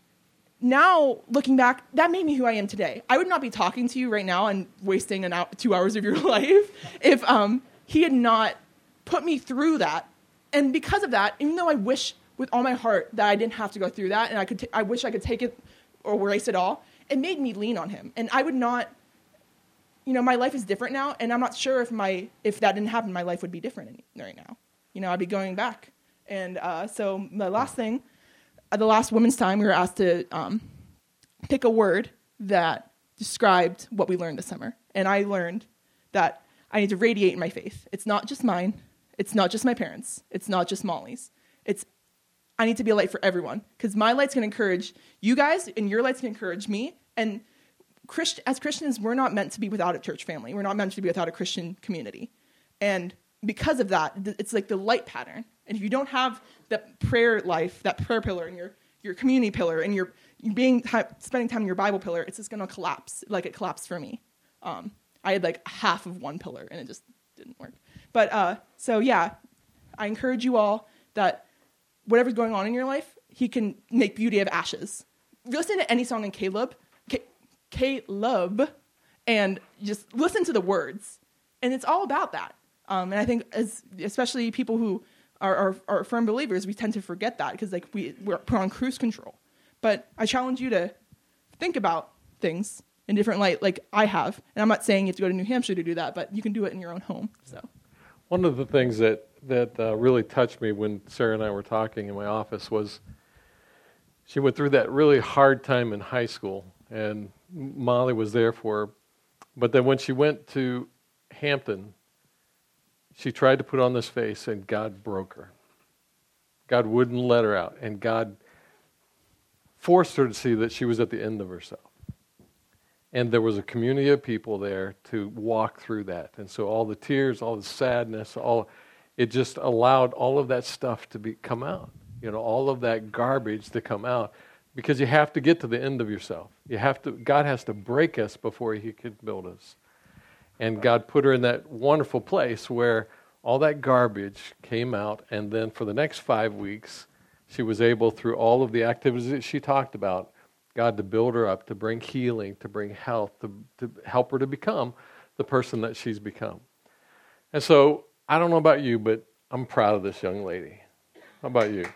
now, looking back, that made me who I am today. I would not be talking to you right now and wasting an hour, two hours of your life if um, he had not put me through that. And because of that, even though I wish with all my heart that I didn't have to go through that, and I could, t- I wish I could take it or erase it all, it made me lean on him. And I would not, you know, my life is different now, and I'm not sure if my if that didn't happen, my life would be different right now. You know, I'd be going back. And uh, so the last thing, at the last Women's Time, we were asked to um, pick a word that described what we learned this summer. And I learned that I need to radiate in my faith. It's not just mine. It's not just my parents. It's not just Molly's. It's I need to be a light for everyone, because my light's going to encourage you guys, and your light's going to encourage me. And Christ, as Christians, we're not meant to be without a church family. We're not meant to be without a Christian community. And because of that, it's like the light pattern. And if you don't have that prayer life, that prayer pillar, and your your community pillar, and your you being time, spending time in your Bible pillar, it's just going to collapse, like it collapsed for me. Um, I had like half of one pillar, and it just didn't work. But uh, so yeah, I encourage you all that whatever's going on in your life, he can make beauty of ashes. Listen to any song in Caleb, K- Caleb, and just listen to the words. And it's all about that. Um, and I think, as especially people who are, are, are firm believers, we tend to forget that because like we, we're put on cruise control. But I challenge you to think about things in different light, like I have. And I'm not saying you have to go to New Hampshire to do that, but you can do it in your own home. So, one of the things that that uh, really touched me when Sarah and I were talking in my office was she went through that really hard time in high school, and Molly was there for her. But then when she went to Hampton, she tried to put on this face, and God broke her. God wouldn't let her out, and God forced her to see that she was at the end of herself. And there was a community of people there to walk through that. And so all the tears, all the sadness, all it just allowed all of that stuff to be come out. You know, all of that garbage to come out. Because you have to get to the end of yourself. You have to God has to break us before he could build us. And God put her in that wonderful place where all that garbage came out, and then for the next five weeks, she was able, through all of the activities that she talked about, God to build her up, to bring healing, to bring health, to, to help her to become the person that she's become. And so, I don't know about you, but I'm proud of this young lady. How about you?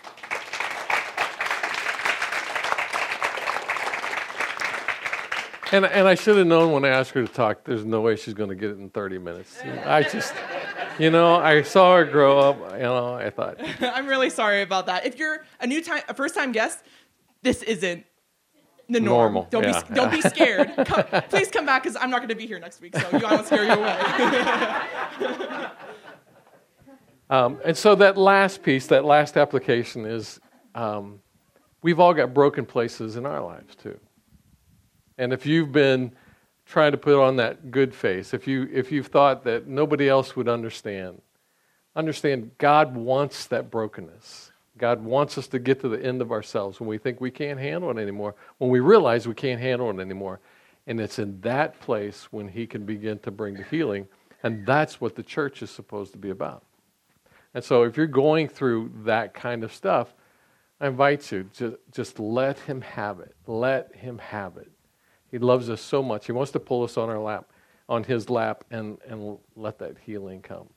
And and I should have known when I asked her to talk, there's no way she's going to get it in thirty minutes. I just, you know, I saw her grow up, you know, I thought. I'm really sorry about that. If you're a new time, a first-time guest, this isn't the norm. Normal, Don't yeah. be don't be scared. Come, please come back, because I'm not going to be here next week, so you, I won't scare you away. um, and so that last piece, that last application is, um, we've all got broken places in our lives too. And if you've been trying to put on that good face, if you if you've thought that nobody else would understand, understand God wants that brokenness. God wants us to get to the end of ourselves when we think we can't handle it anymore, when we realize we can't handle it anymore. And it's in that place when he can begin to bring the healing. And that's what the church is supposed to be about. And so if you're going through that kind of stuff, I invite you, just, just let him have it. Let him have it. He loves us so much. He wants to pull us on our lap, on his lap, and, and let that healing come.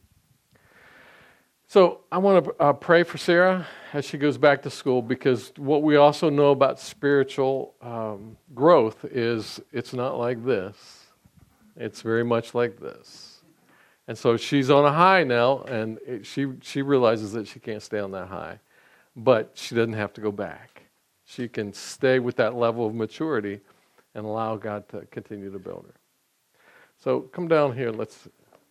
So I want to uh, pray for Sarah as she goes back to school, because what we also know about spiritual um, growth is it's not like this. It's very much like this. And so she's on a high now, and it, she she realizes that she can't stay on that high. But she doesn't have to go back. She can stay with that level of maturity and allow God to continue to build her. So come down here. Let's.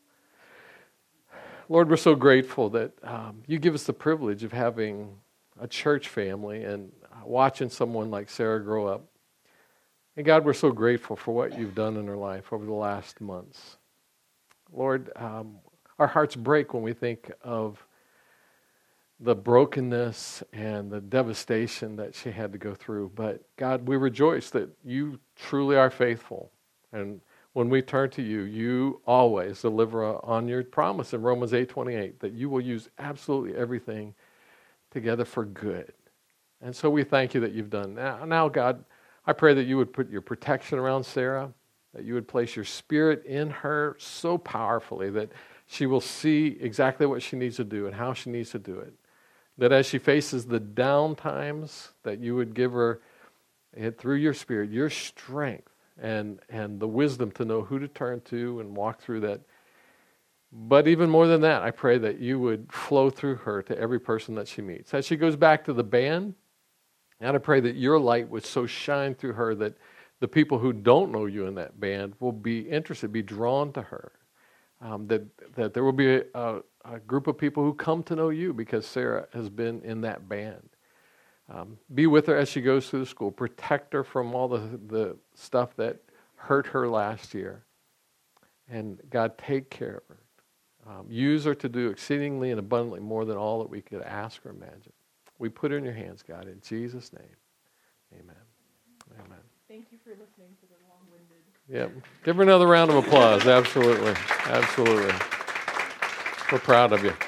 Lord, we're so grateful that um, you give us the privilege of having a church family and watching someone like Sarah grow up. And God, we're so grateful for what you've done in her life over the last months. Lord, um, our hearts break when we think of the brokenness and the devastation that she had to go through. But God, we rejoice that you truly are faithful. And when we turn to you, you always deliver on your promise in Romans eight twenty-eight that you will use absolutely everything together for good. And so we thank you that you've done that. Now, God, I pray that you would put your protection around Sarah, that you would place your spirit in her so powerfully that she will see exactly what she needs to do and how she needs to do it. That as she faces the down times, that you would give her, through your spirit, your strength and and the wisdom to know who to turn to and walk through that. But even more than that, I pray that you would flow through her to every person that she meets. As she goes back to the band, and I pray that your light would so shine through her that the people who don't know you in that band will be interested, be drawn to her. Um, that that there will be a, a, a group of people who come to know you because Sarah has been in that band. Um, be with her as she goes through the school. Protect her from all the, the stuff that hurt her last year. And God, take care of her. Um, use her to do exceedingly and abundantly more than all that we could ask or imagine. We put her in your hands, God, in Jesus' name. Amen. Amen. Thank you for listening to the long-winded. Yep. Give her another round of applause. Absolutely. Absolutely. We're proud of you.